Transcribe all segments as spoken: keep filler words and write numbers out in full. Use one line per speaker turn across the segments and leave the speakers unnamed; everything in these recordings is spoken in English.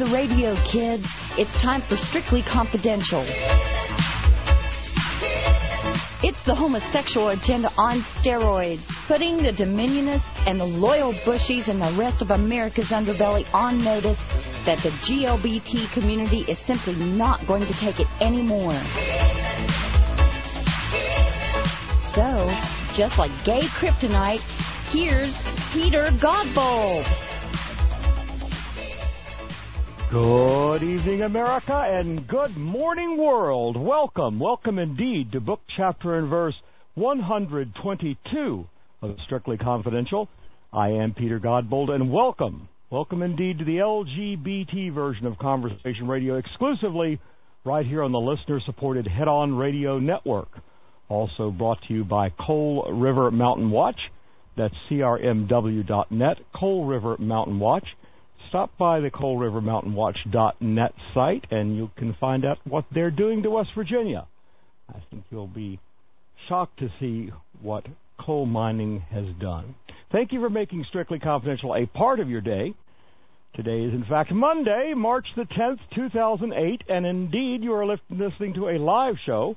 the radio, kids. It's time for Strictly Confidential. It's the homosexual agenda on steroids, putting the Dominionists and the loyal Bushies and the rest of America's underbelly on notice that the G L B T community is simply not going to take it anymore. So, just like gay kryptonite, here's Peter Godbold.
Good evening, America, and good morning, world. Welcome, welcome indeed to book, chapter, and verse one hundred twenty-two of Strictly Confidential. I am Peter Godbold, and welcome, welcome indeed to the L G B T version of Conversation Radio, exclusively right here on the listener-supported Head On Radio Network. Also brought to you by Coal River Mountain Watch. That's C R M W dot net, Coal River Mountain Watch. Stop by the Coal River Mountain Watch dot net site, and you can find out what they're doing to West Virginia. I think you'll be shocked to see what coal mining has done. Thank you for making Strictly Confidential a part of your day. Today is, in fact, Monday, March the tenth, two thousand eight, and indeed you are listening to a live show.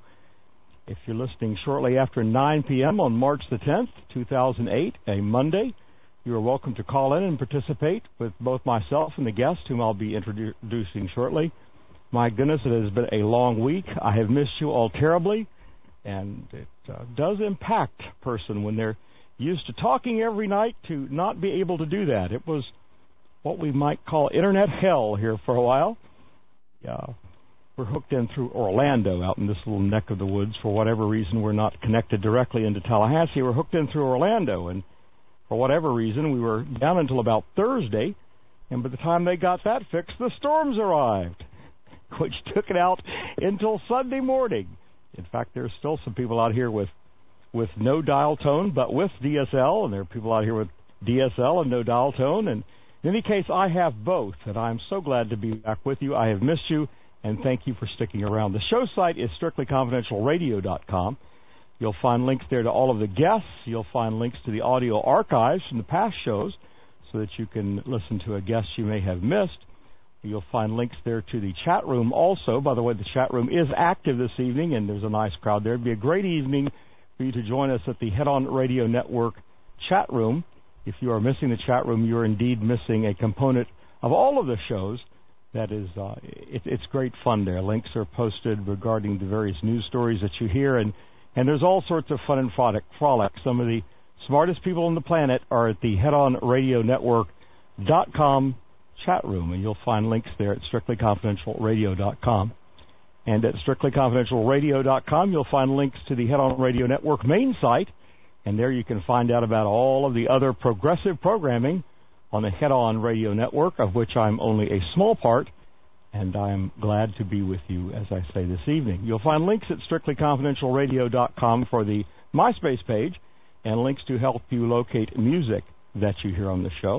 If you're listening shortly after nine p.m. on March the tenth, two thousand eight, a Monday, you are welcome to call in and participate with both myself and the guest, whom I'll be introducing shortly. My goodness, it has been a long week. I have missed you all terribly, and it uh, does impact a person when they're used to talking every night to not be able to do that. It was what we might call internet hell here for a while. Yeah, we're hooked in through Orlando, out in this little neck of the woods. For whatever reason, we're not connected directly into Tallahassee. We're hooked in through Orlando, and for whatever reason, we were down until about Thursday, and by the time they got that fixed, the storms arrived, which took it out until Sunday morning. In fact, there's still some people out here with with no dial tone, but with D S L, and there are people out here with D S L and no dial tone. And in any case, I have both, and I'm so glad to be back with you. I have missed you, and thank you for sticking around. The show site is strictly confidential radio dot com. You'll find links there to all of the guests. You'll find links to the audio archives from the past shows so that you can listen to a guest you may have missed. You'll find links there to the chat room also. By the way, the chat room is active this evening, and there's a nice crowd there. It'd be a great evening for you to join us at the Head On Radio Network chat room. If you are missing the chat room, you're indeed missing a component of all of the shows. That is, uh, it, it's great fun there. Links are posted regarding the various news stories that you hear, and And there's all sorts of fun and frolic. frolic. Some of the smartest people on the planet are at the Head On Radio Network dot com chat room, and you'll find links there at strictly confidential radio dot com. And at strictly confidential radio dot com, you'll find links to the Head On Radio Network main site, and there you can find out about all of the other progressive programming on the Head On Radio Network, of which I'm only a small part. And I'm glad to be with you, as I say, this evening. You'll find links at strictly confidential radio dot com for the MySpace page and links to help you locate music that you hear on the show.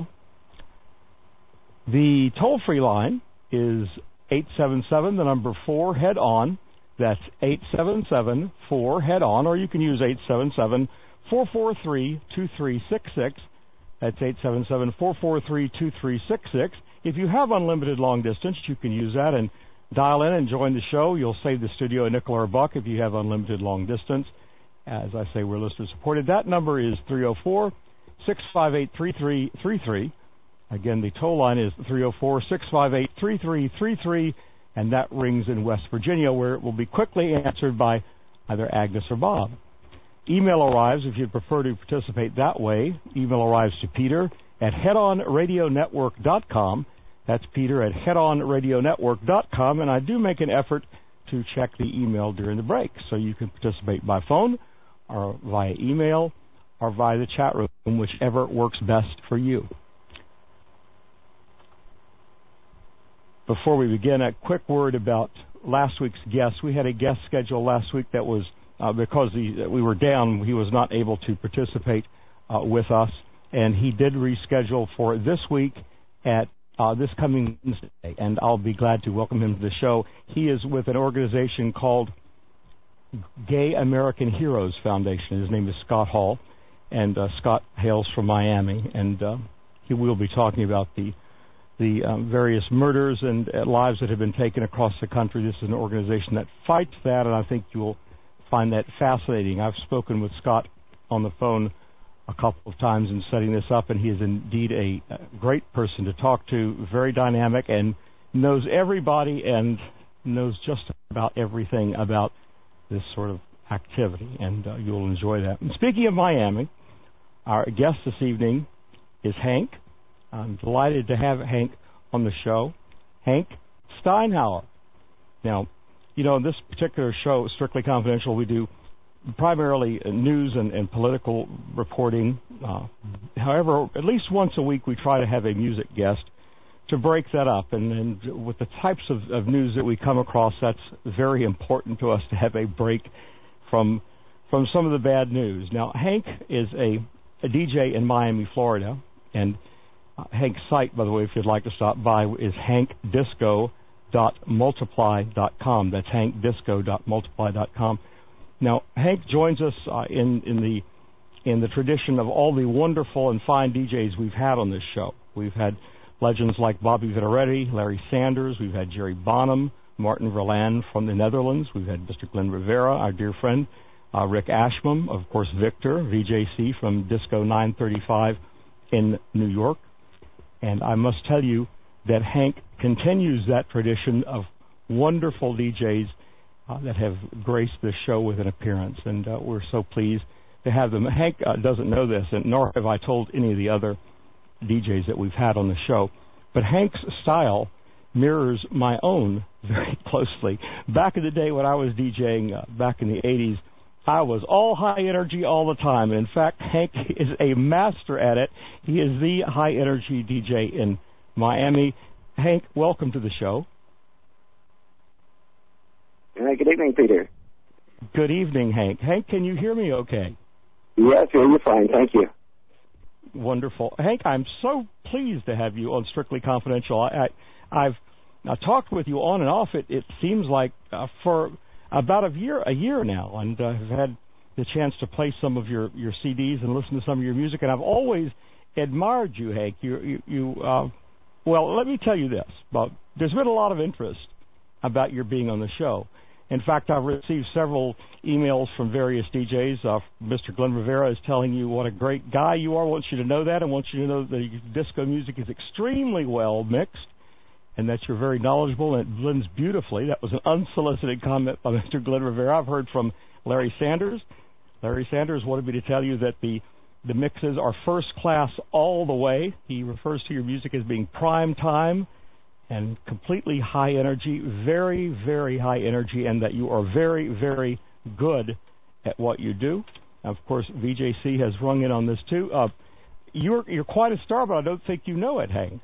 The toll-free line is eight seven seven, the number four, head on. That's eight seven seven, four, head on, or you can use eight seven seven, four four three, two three six six. That's eight seven seven, four four three, two three six six. If you have unlimited long distance, you can use that and dial in and join the show. You'll save the studio a nickel or a buck if you have unlimited long distance. As I say, we're listener supported. That number is three oh four, six five eight, three three three three. Again, the toll line is three oh four, six five eight, three three three three, and that rings in West Virginia, where it will be quickly answered by either Agnes or Bob. Email arrives if you'd prefer to participate that way. Email arrives to Peter at head on radio network dot com. That's Peter at head on radio network dot com, and I do make an effort to check the email during the break, so you can participate by phone or via email or via the chat room, whichever works best for you. Before we begin, a quick word about last week's guest. We had a guest scheduled last week that was, uh, because he, we were down, he was not able to participate uh, with us. And he did reschedule for this week at uh, this coming Wednesday, and I'll be glad to welcome him to the show. He is with an organization called Gay American Heroes Foundation. His name is Scott Hall, and uh, Scott hails from Miami, and uh, he will be talking about the the um, various murders and uh, lives that have been taken across the country. This is an organization that fights that, and I think you'll find that fascinating. I've spoken with Scott on the phone a couple of times in setting this up, and he is indeed a, a great person to talk to, very dynamic, and knows everybody and knows just about everything about this sort of activity, and uh, you'll enjoy that. And speaking of Miami, our guest this evening is Hank. I'm delighted to have Hank on the show. Hank Steinhauer. Now, you know, in this particular show, Strictly Confidential, we do primarily news and, and political reporting. Uh, however, at least once a week we try to have a music guest to break that up. And, and with the types of, of news that we come across, that's very important to us to have a break from from some of the bad news. Now, Hank is a, a D J in Miami, Florida, and uh, Hank's site, by the way, if you'd like to stop by, is hank disco dot multiply dot com. That's hank disco dot multiply dot com. Now, Hank joins us uh, in, in the in the tradition of all the wonderful and fine D Js we've had on this show. We've had legends like Bobby Viteretti, Larry Sanders. We've had Jerry Bonham, Martin Verlan from the Netherlands. We've had Mister Glenn Rivera, our dear friend, uh, Rick Ashman, of course, Victor, V J C from Disco nine thirty-five in New York. And I must tell you that Hank continues that tradition of wonderful D Js Uh, that have graced this show with an appearance, and uh, we're so pleased to have them. Hank uh, doesn't know this, and nor have I told any of the other D Js that we've had on the show, but Hank's style mirrors my own very closely. Back in the day when I was DJing, uh, back in the eighties, I was all high energy all the time, and in fact, Hank is a master at it. He is the high energy D J in Miami. Hank, welcome to the show.
Uh, good evening, Peter.
Good evening, Hank. Hank, can you hear me okay?
Yes, you're fine. Thank you.
Wonderful. Hank, I'm so pleased to have you on Strictly Confidential. I, I, I've I talked with you on and off, it, it seems like, uh, for about a year a year now, and uh, have had the chance to play some of your, your C Ds and listen to some of your music, and I've always admired you, Hank. You, you, you uh, well, let me tell you this. But there's been a lot of interest about your being on the show. In fact, I've received several emails from various D Js. Uh, Mister Glenn Rivera is telling you what a great guy you are, wants you to know that, and wants you to know that disco music is extremely well mixed, and that you're very knowledgeable, and it blends beautifully. That was an unsolicited comment by Mister Glenn Rivera. I've heard from Larry Sanders. Larry Sanders wanted me to tell you that the, the mixes are first class all the way. He refers to your music as being prime time and completely high energy, very, very high energy, and that you are very, very good at what you do. Of course, V J C has rung in on this too. Uh, you're you're quite a star, but I don't think you know it, Hank.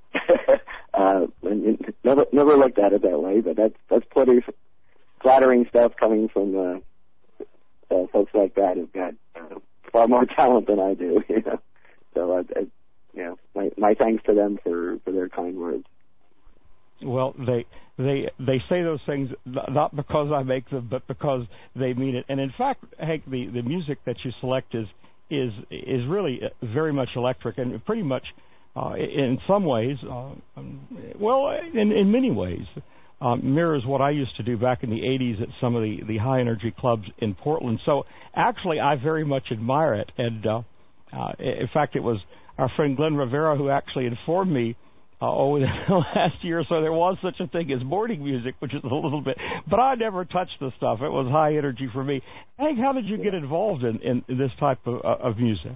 uh, never never looked at it that way, but that's that's pretty flattering stuff coming from uh, uh, folks like that who've got uh, far more talent than I do. You know, so I, I, you know, my my thanks to them for, for their kind words.
Well, they they they say those things not because I make them, but because they mean it. And in fact, Hank, the, the music that you select is is is really very much electric, and pretty much uh, in some ways, uh, well, in in many ways, um, mirrors what I used to do back in the eighties at some of the, the high energy clubs in Portland. So actually, I very much admire it. And uh, uh, in fact, it was our friend Glenn Rivera who actually informed me Uh, over the last year or so there was such a thing as morning music, which is a little bit, but I never touched the stuff. It was high energy for me. Hank, how did you get involved in, in, in this type of, uh, of music?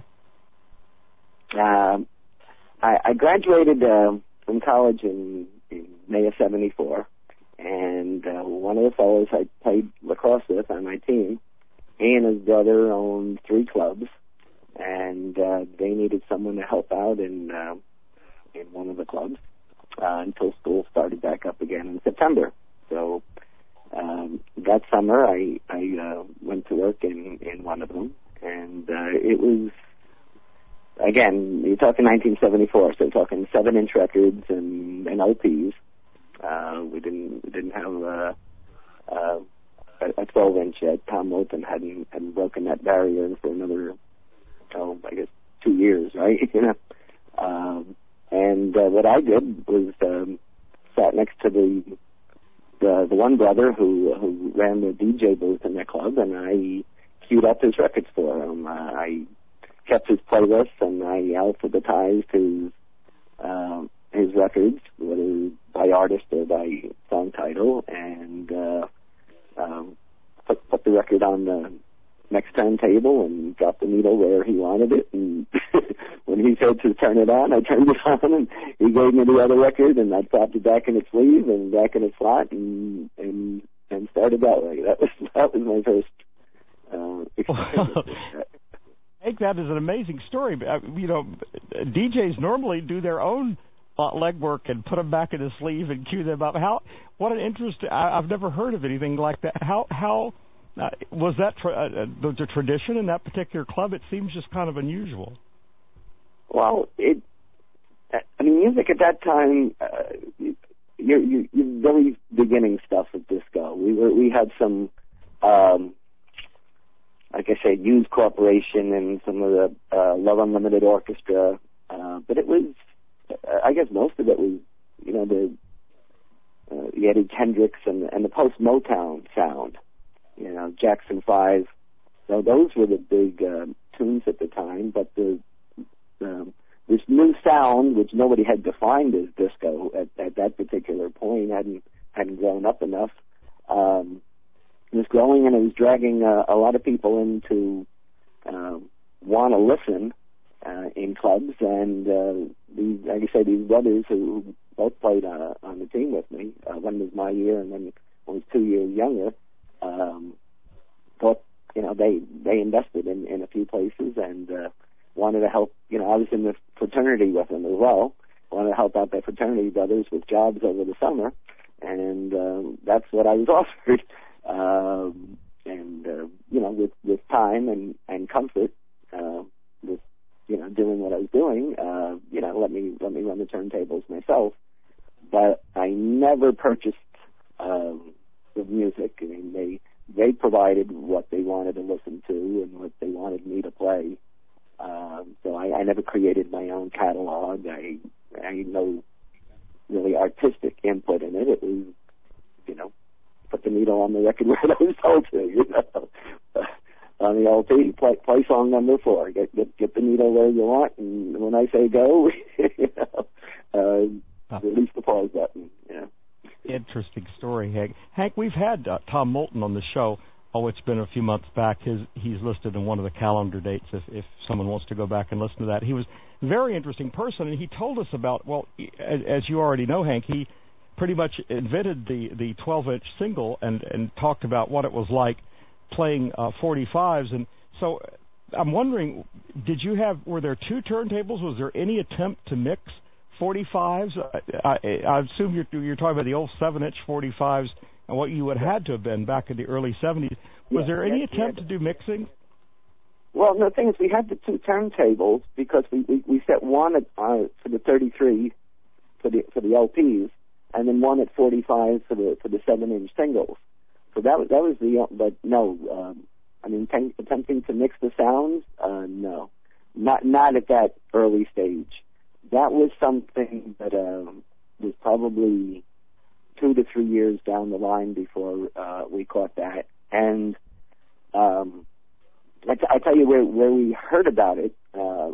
Um, I, I graduated uh, from college in, in May of seventy-four, and uh, one of the fellows I played lacrosse with on my team, he and his brother owned three clubs, and uh, they needed someone to help out in uh, in one of the clubs uh, until school started back up again in September. So um, that summer I, I uh, went to work in, in one of them, and uh, it was, again, you're talking nineteen seventy-four, so you're talking seven-inch records and, and L Ps. Uh, we didn't we didn't have uh, uh, a twelve-inch yet. Tom Moulton hadn't, hadn't broken that barrier for another, oh, I guess, two years, right? you know. Um, And uh, what I did was um, sat next to the, the the one brother who who ran the D J booth in the club, and I queued up his records for him. Uh, I kept his playlists, and I alphabetized his uh, his records, whether by artist or by song title, and uh, um, put, put the record on the next turntable and dropped the needle where he wanted it. And when he said to turn it on, I turned it on, and he gave me the other record, and I dropped it back in its sleeve and back in its slot, and and and started that way. That was that was my first uh, experience.
I think that is an amazing story. You know, D Js normally do their own uh, legwork and put them back in the sleeve and cue them up. How? What an interest! I, I've never heard of anything like that. How? How? Uh, was that tra- uh, the, the tradition in that particular club? It seems just kind of unusual.
Well, it. I mean, music at that time, uh, you're, you're, you're very beginning stuff of disco. We were, we had some, um, like I say, Used Corporation and some of the uh, Love Unlimited Orchestra, uh, but it was, I guess, most of it was, you know, the uh, the Eddie Kendricks and and the post Motown sound. You know, Jackson Five. So those were the big uh, tunes at the time. But the, the this new sound, which nobody had defined as disco at, at that particular point, hadn't hadn't grown up enough. Um, it was growing, and it was dragging uh, a lot of people into uh, want to listen uh, in clubs. And uh, these, like I say, these brothers who both played uh, on the team with me. Uh, one was my year, and then one was two years younger. Um, but, you know, they, they invested in, in a few places and uh, wanted to help. You know, I was in the fraternity with them as well. Wanted to help out their fraternity brothers with jobs over the summer. And uh, that's what I was offered. Um, and, uh, you know, with, with time and, and comfort, uh, with, you know, doing what I was doing, uh, you know, let me, let me run the turntables myself. But I never purchased, um, the music. I mean, they they provided what they wanted to listen to and what they wanted me to play. Um, so I, I never created my own catalog. I I had no really artistic input in it. It was, you know, put the needle on the record where I was told to. You know, on the L P, play play song number four. Get get get the needle where you want, and when I say go, you know, uh, release the pause button. You know.
Interesting story, Hank. Hank, we've had uh, Tom Moulton on the show. Oh, it's been a few months back. His he's listed in one of the calendar dates if, if someone wants to go back and listen to that. He was a very interesting person, and he told us about, well, as, as you already know, Hank, he pretty much invented the, the twelve-inch single and, and talked about what it was like playing uh, forty-fives. And so I'm wondering, did you have, were there two turntables? Was there any attempt to mix forty-fives? I, I, I assume you're, you're talking about the old seven-inch forty-fives and what you would have had to have been back in the early seventies. Was
yeah,
there any
yeah,
attempt
yeah.
to do mixing?
Well, the thing is, we had the two turntables because we, we, we set one at, uh, for the thirty-three for the for the L Ps, and then one at forty-five for the for the seven-inch singles. So that was that was the. But no, um, I mean, t- attempting to mix the sounds, uh, no, not not at that early stage. That was something that um, was probably two to three years down the line before uh, we caught that. And um, I, t- I tell you where, where we heard about it. Uh,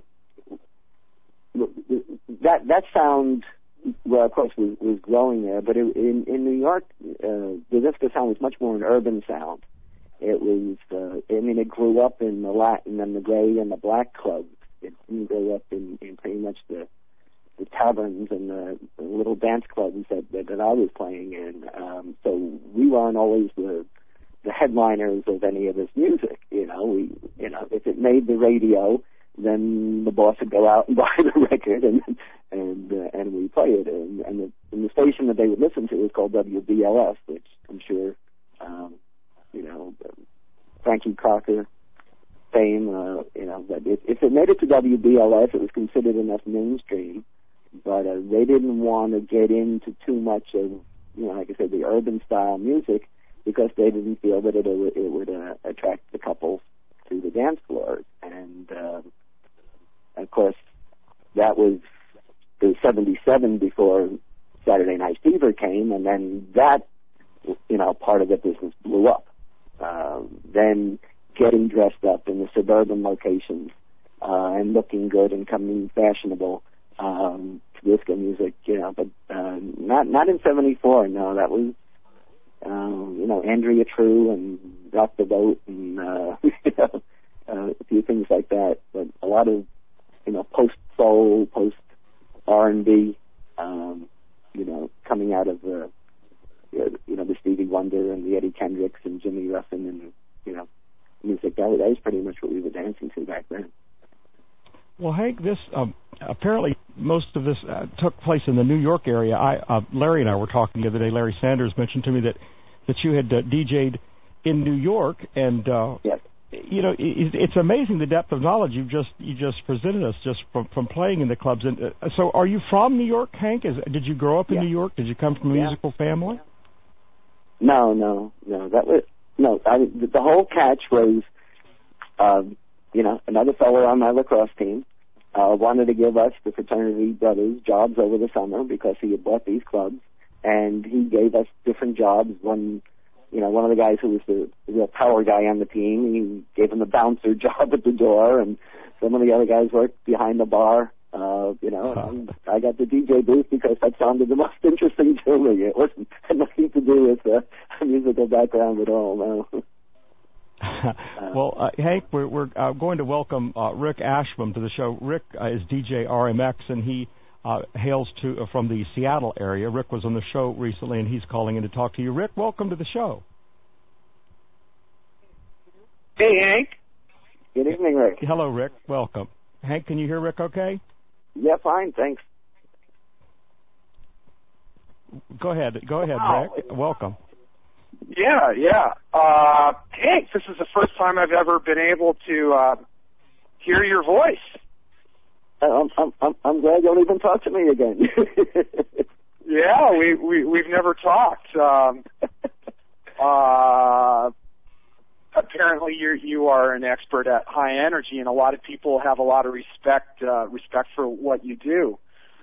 that that sound, well, of course, was, was growing there. But it, in in New York, uh, the disco sound was much more an urban sound. It was, uh, I mean, it grew up in the Latin and the gray and the black clubs. It didn't grow up in, in pretty much the the taverns and the, the little dance clubs that, that that I was playing in. Um, so we weren't always the the headliners of any of this music. You know, we you know if it made the radio, then the boss would go out and buy the record and and uh, and we play it. And, and, the, and the station that they would listen to was called W B L S, which I'm sure um, you know Frankie Crocker fame. Uh, you know, but if, if it made it to W B L S, it was considered enough mainstream. But uh, they didn't want to get into too much of, you know, like I said, the urban style music because they didn't feel that it, it, it would uh, attract the couples to the dance floors. And, uh, of course, that was the ninety-seven before Saturday Night Fever came, and then that, you know, part of the business blew up. Uh, then getting dressed up in the suburban locations uh, and looking good and coming fashionable um, to disco music, you know, but uh, not not in seventy-four. No, that was um, you know Andrea True and Rock the Boat and uh, you know, uh, a few things like that. But a lot of you know post soul, post R and B, um, you know, coming out of the you know the Stevie Wonder and the Eddie Kendricks and Jimmy Ruffin and you know music. That was, that was pretty much what we were dancing to back then.
Well, Hank, this um, apparently most of this uh, took place in the New York area. I, uh, Larry and I were talking the other day. Larry Sanders mentioned to me that that you had uh, D J'd in New York, and uh,
yes.
you know it, it's amazing the depth of knowledge you've just you just presented us just from, from playing in the clubs. And uh, so, are you from New York, Hank? Is, did you grow up in
yeah.
New York? Did you come from a
yeah.
musical family?
No, no, no. That was no. I, the, the whole catch was, um, you know, another fellow on my lacrosse team uh, wanted to give us, the fraternity brothers, jobs over the summer because he had bought these clubs, and he gave us different jobs. One, you know, one of the guys who was the real power guy on the team, he gave him the bouncer job at the door, and some of the other guys worked behind the bar. Uh, you know, and I got the D J booth because that sounded the most interesting to me. It wasn't had nothing to do with uh, a musical background at all. No.
uh, well, uh, Hank, we're, we're uh, going to welcome uh, Rick Ashman to the show. Rick uh, is D J R M X, and he uh, hails to uh, from the Seattle area. Rick was on the show recently, and he's calling in to talk to you. Rick, welcome to the show.
Hey, Hank.
Good evening, Rick.
Hello, Rick. Welcome. Hank, can you hear Rick okay?
Yeah, fine, thanks.
Go ahead. Go ahead,
Wow.
Rick. Welcome.
Yeah, yeah. Uh, Hank, this is the first time I've ever been able to uh, hear your voice.
I'm, I'm, I'm, I'm glad you'll even talk to me again.
Yeah, we, we, we've never talked. Um, uh, apparently you you are an expert at high energy, and a lot of people have a lot of respect uh, respect for what you do.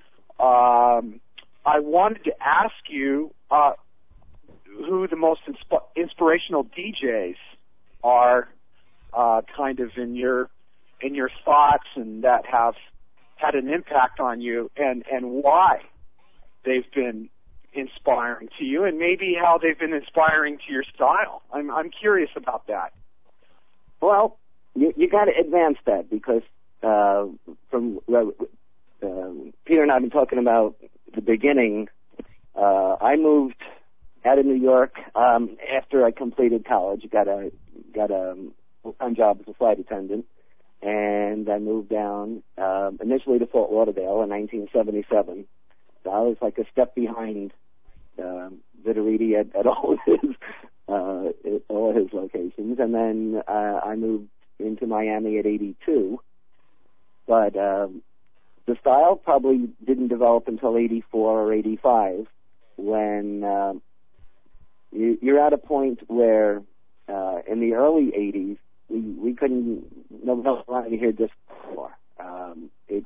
Um, I wanted to ask you uh, who the most insp- inspirational D Js are, uh, kind of in your in your thoughts, and that have had an impact on you, and, and why they've been inspiring to you, and maybe how they've been inspiring to your style. I'm I'm curious about that.
Well, you, you got to advance that because uh, from uh, uh, Peter and I have been talking about the beginning. Uh, I moved out of New York um, after I completed college. Got a got a full-time job as a flight attendant, and I moved down um, initially to Fort Lauderdale in nineteen seventy-seven. So I was like a step behind um, Vitoriti at, at all of his uh, at all of his locations, and then uh, I moved into Miami at eighty-two. But um, the style probably didn't develop until eighty-four or eighty-five, when uh, you, you're at a point where uh, in the early eighties we we couldn't no one wanted to hear disco anymore. Um, it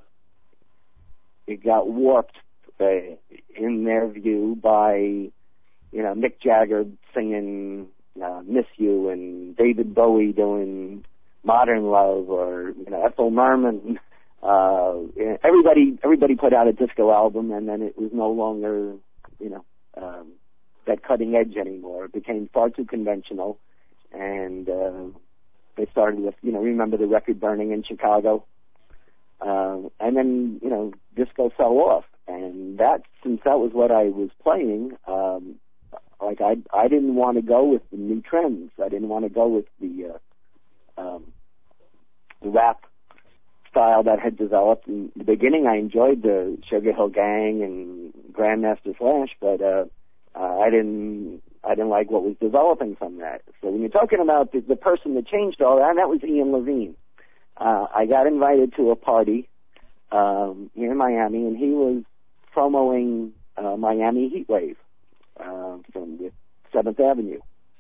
it got warped uh, in their view by, you know, Mick Jagger singing uh, "Miss You" and David Bowie doing "Modern Love," or you know Ethel Merman. Uh, everybody everybody put out a disco album, and then it was no longer, you know, um, that cutting edge anymore. It became far too conventional, and uh, they started with, you know, remember the record burning in Chicago. Um, and then, you know, disco fell off. And that, since that was what I was playing, um, like I I didn't want to go with the new trends. I didn't want to go with the, uh, um, the rap style that had developed. In the beginning, I enjoyed the Sugar Hill Gang and Grandmaster Flash, but uh, uh, I didn't I didn't like what was developing from that. So when you're talking about the, the person that changed all that, that was Ian Levine. Uh, I got invited to a party um, here in Miami, and he was promoting uh, Miami Heatwave uh, from the seventh Avenue.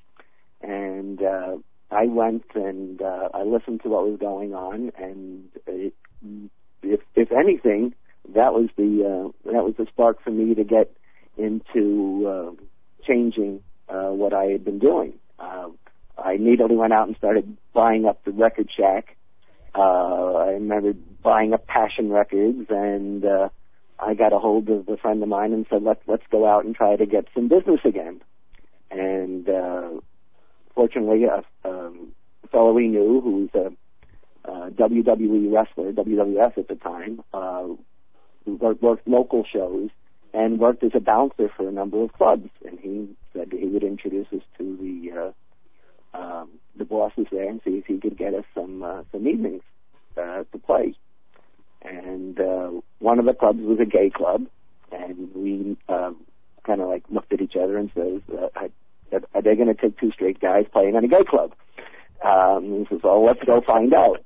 And uh, I went and uh, I listened to what was going on, and it, if, if anything, that was the uh, that was the spark for me to get into uh, changing uh, what I had been doing. Uh, I immediately went out and started buying up the record shack. Uh, I remember buying up Passion Records, and uh, I got a hold of a friend of mine and said, let's, let's go out and try to get some business again. And uh, fortunately, a, um, a fellow we knew who was a uh, W W E wrestler, W W F at the time, uh, who worked, worked local shows and worked as a bouncer for a number of clubs. And he said that he would introduce us to the uh, um, the bosses there and see if he could get us some uh, some evenings uh, to play. And uh, one of the clubs was a gay club, and we um, kind of like looked at each other and says, uh, "Are they going to take two straight guys playing in a gay club?" Um, he says, "Well, let's go find out."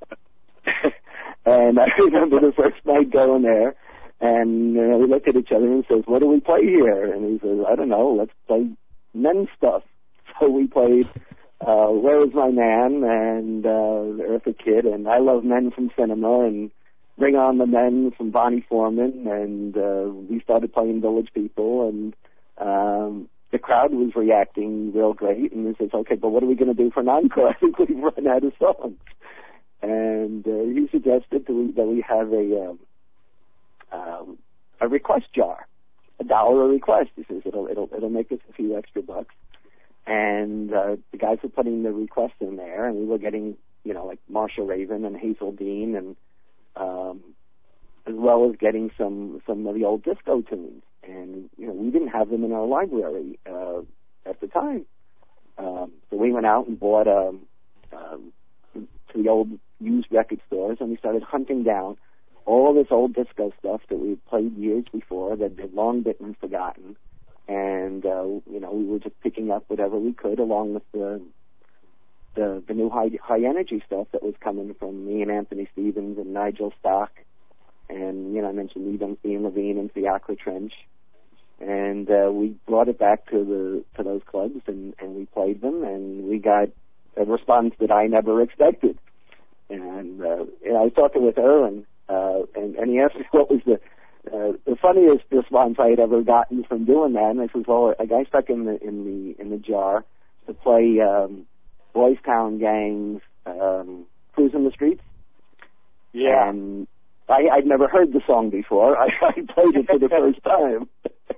And I remember the first night going there, and uh, we looked at each other and says, "What do we play here?" And he says, "I don't know. Let's play men's stuff." So we played uh, "Where Is My Man" and uh, "Eartha Kitt" and "I Love Men" from Cinema, and "Bring On the Men" from Bonnie Foreman, and uh, we started playing Village People, and um, the crowd was reacting real great, and we said, "Okay, but what are we going to do for an encore? I think we've run out of songs." And uh, he suggested that we, that we have a um, um, a request jar, a dollar a request. He says it'll it'll it'll make us a few extra bucks. And uh, the guys were putting the requests in there, and we were getting, you know, like Marsha Raven and Hazel Dean, and um, as well as getting some some of the old disco tunes. And you know, we didn't have them in our library uh, at the time, um, so we went out and bought um, um, to the old used record stores, and we started hunting down all this old disco stuff that we had played years before that had long been forgotten. And, uh, you know, we were just picking up whatever we could along with the the, the new high, high energy stuff that was coming from me and Anthony Stevens and Nigel Stock. And, you know, I mentioned Ian, Ian Levine and Fiacre Trench. And uh, we brought it back to the to those clubs, and, and we played them, and we got a response that I never expected. And, uh, you know, I was talking with Erwin, uh, and, and he asked me what was the Uh, the funniest response I had ever gotten from doing that, and I said, "Well, a guy stuck in the in the in the jar to play um, Boys Town Gang's um, "Cruising the Streets."
Yeah,
and I, I'd never heard the song before. I, I played it for the first time.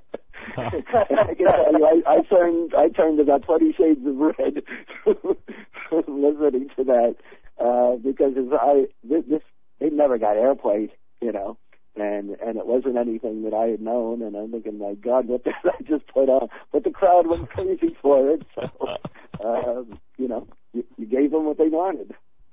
I, can tell you, I, I turned I turned about twenty shades of red listening to that uh, because I this, this it never got airplayed, you know. And and it wasn't anything that I had known, and I'm thinking, my God, what did I just put on? But the crowd went crazy for it, so, um, you know, you, you gave them what they wanted.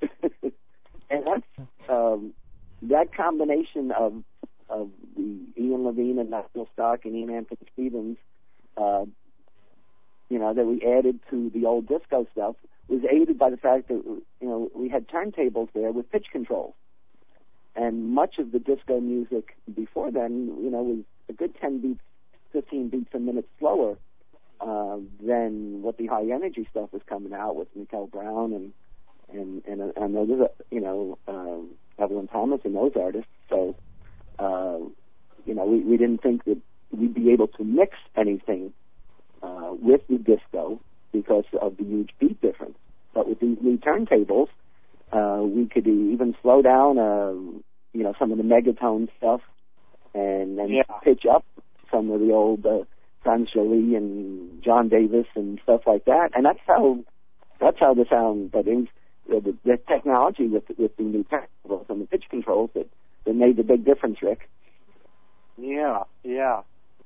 And that's, um, that combination of of the Ian Levine and Nigel Stock and Ian Anthony Stevens, uh, you know, that we added to the old disco stuff was aided by the fact that, you know, we had turntables there with pitch controls. And much of the disco music before then, you know, was a good ten beats, fifteen beats a minute slower uh, than what the high energy stuff was coming out with Mikel Brown and and and, and those, you know, um, Evelyn Thomas and those artists. So, uh, you know, we, we didn't think that we'd be able to mix anything uh, with the disco because of the huge beat difference. But with these new turntables, Uh, we could even slow down, uh, you know, some of the megatone stuff, and then
yeah.
pitch up some of the old uh, Franz Jolie and John Davis and stuff like that. And that's how that's how the sound. But it was uh, the, the technology with with the new turntables and the pitch controls that, that made the big difference, Rick.
Yeah, yeah,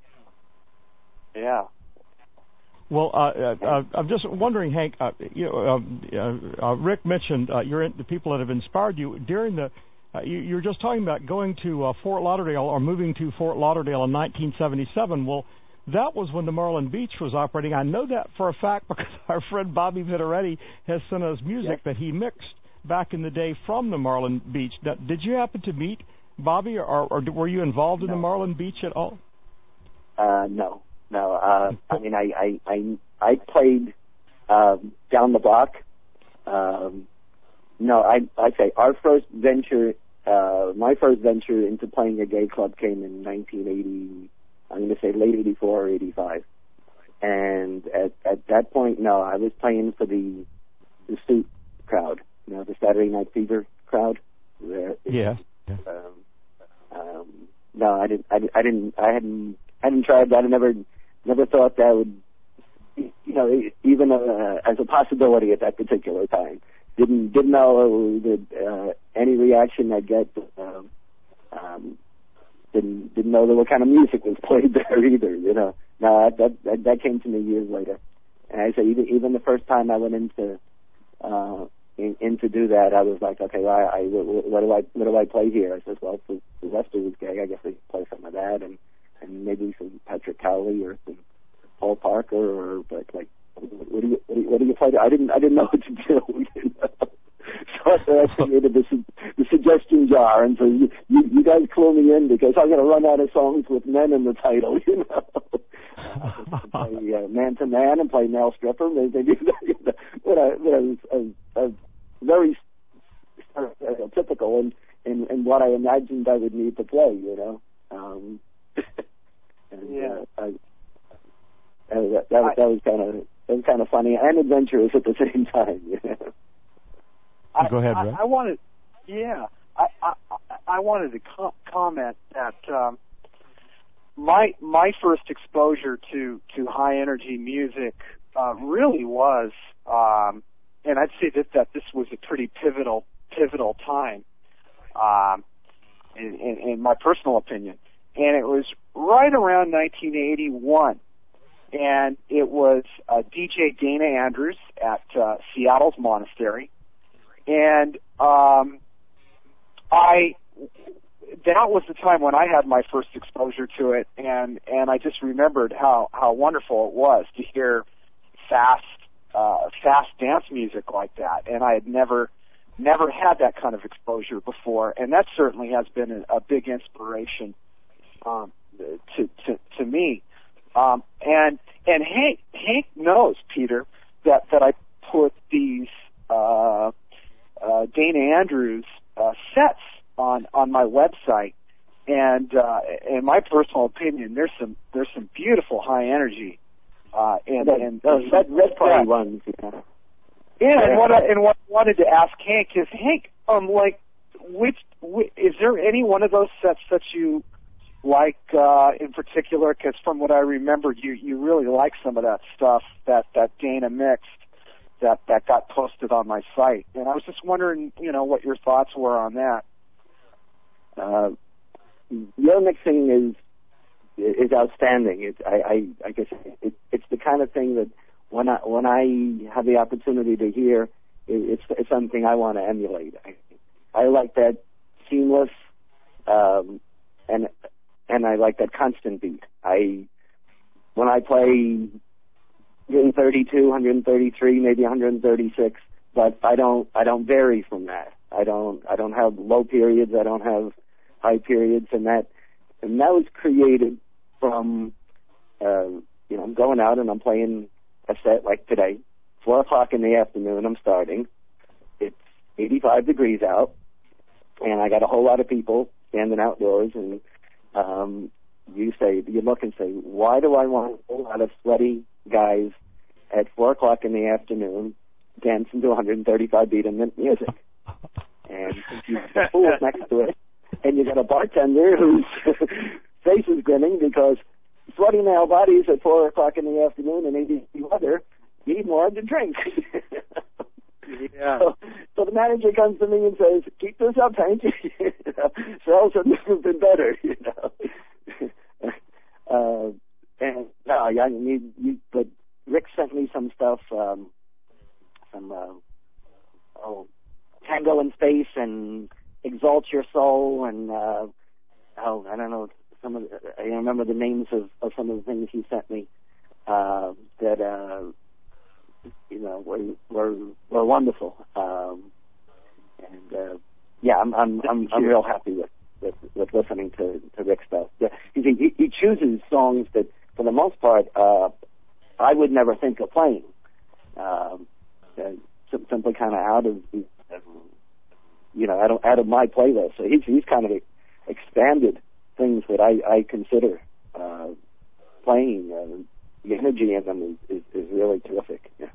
yeah.
Well, uh, uh, I'm just wondering, Hank. Uh, you know, uh, uh, Rick mentioned uh, you're in, the people that have inspired you during the. Uh, you, you're just talking about going to uh, Fort Lauderdale or moving to Fort Lauderdale in nineteen seventy-seven. Well, that was when the Marlin Beach was operating. I know that for a fact because our friend Bobby Viteretti has sent us music yes. that he mixed back in the day from the Marlin Beach. Now, did you happen to meet Bobby, or, or were you involved in
no.
the Marlin Beach at all?
Uh, no. No, uh, I mean, I, I, I, I played, um, down the block. Um, no, I, I say our first venture uh, my first venture into playing a gay club came in nineteen eighty. I'm going to say late eighty-four or eighty-five. And at at that point, no, I was playing for the the suit crowd, you know, the Saturday Night Fever crowd. The,
yeah.
Um, um, no, I didn't. I, I didn't. I hadn't. I hadn't tried that. I never, never thought that would, you know, even uh, as a possibility at that particular time. Didn't didn't know that uh, any reaction I'd get. Um, um, didn't didn't know that what kind of music was played there either. You know, no, that that that came to me years later. And I say even even the first time I went into uh, in, in to do that, I was like, okay, well, I, I what do I what do I play here? I says, well, if Sylvester was gay, I guess I could play some of that, and and maybe some Patrick Cowley or some Paul Parker, or but like, what do you what do you, what do you play? I didn't I didn't know what to do. You know? So I created the, the suggestion jar, and so you, you, you guys clue me in because I'm going to run out of songs with men in the title, you know. play uh, Man to Man and play Male Stripper. Maybe what I, what I was a, a very uh, typical in, in, in what I imagined I would need to play, you know. Um, and,
yeah.
Uh, I, and that, that was that was kind of that was kind of funny and adventurous at the same time, you know.
I, Go ahead, Ray.
I, I wanted, yeah, I I, I wanted to co- comment that um, my my first exposure to, to high energy music uh, really was, um, and I'd say that, that this was a pretty pivotal pivotal time, um, in, in, in my personal opinion, and it was right around nineteen eighty-one. And it was uh, D J Dana Andrews at uh, Seattle's Monastery. And um, I, that was the time when I had my first exposure to it, and, and I just remembered how, how wonderful it was to hear fast, uh, fast dance music like that. And I had never, never had that kind of exposure before, and that certainly has been a, a big inspiration um, to, to, to me. Um, and and Hank Hank knows, Peter, that that I put these uh, uh, Dana Andrews uh, sets on on my website, and uh, in my personal opinion, there's some there's some beautiful high energy, uh, and
that,
and
those red, red party ones, yeah.
Yeah, and what I, and what I wanted to ask Hank is, Hank, um, like, which, which is there any one of those sets that you like uh, in particular? Because from what I remember, you, you really like some of that stuff that, that Dana mixed that, that got posted on my site. And I was just wondering, you know, what your thoughts were on that.
Uh, your mixing is is outstanding. It's, I, I, I guess it, it's the kind of thing that when I when I have the opportunity to hear, it, it's, it's something I want to emulate. I, I like that seamless, um, and and I like that constant beat. I when I play one thirty-two, one thirty-three, maybe one thirty-six, but I don't I don't vary from that. I don't I don't have low periods. I don't have high periods, and that and that was created from uh, you know I'm going out and I'm playing a set like today, four o'clock in the afternoon. I'm starting. It's eighty-five degrees out, and I got a whole lot of people standing outdoors, and um, you say, you look and say, why do I want a whole lot of sweaty guys at four o'clock in the afternoon dancing to one thirty-five beat and music? And you got fools next to it, and you got a bartender whose face is grinning because sweaty male bodies at four o'clock in the afternoon in eighty weather need more to drink.
Yeah.
So, so the manager comes to me and says, "Keep this up, Hank. Sales have never been better." You know. uh, and no, I need you. But Rick sent me some stuff, um, some uh, oh, Tango in Space and Exalt Your Soul, and uh, oh, I don't know. Some of the, I remember the names of, of some of the things he sent me uh, that. Uh, You know, were were, were wonderful, um, and uh, yeah, I'm I'm I'm, I'm real happy with, with, with listening to, to Rick's stuff. Yeah, he, he chooses songs that, for the most part, uh, I would never think of playing. Um, uh, simply kind of out of you know, out of, out of my playlist. So he's he's kind of expanded things that I I consider uh, playing. Uh, the energy in them is, is, is really terrific. Yeah.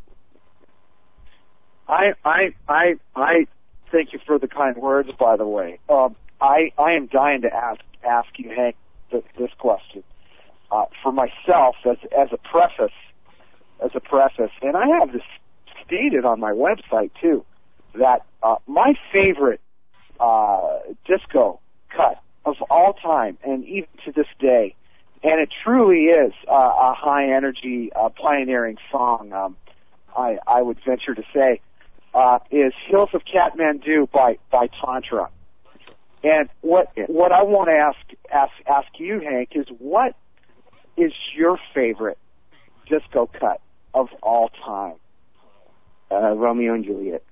I I I I thank you for the kind words. By the way, um, I I am dying to ask ask you, Hank, th- this question uh, for myself as as a preface, as a preface, and I have this stated on my website too, that uh, my favorite uh, disco cut of all time, and even to this day, and it truly is uh, a high energy, uh, pioneering song. Um, I I would venture to say. Uh, is Hills of Kathmandu by, by Tantra. And what what I want to ask ask ask you, Hank, is what is your favorite disco cut of all time?
Uh, Romeo and Juliet.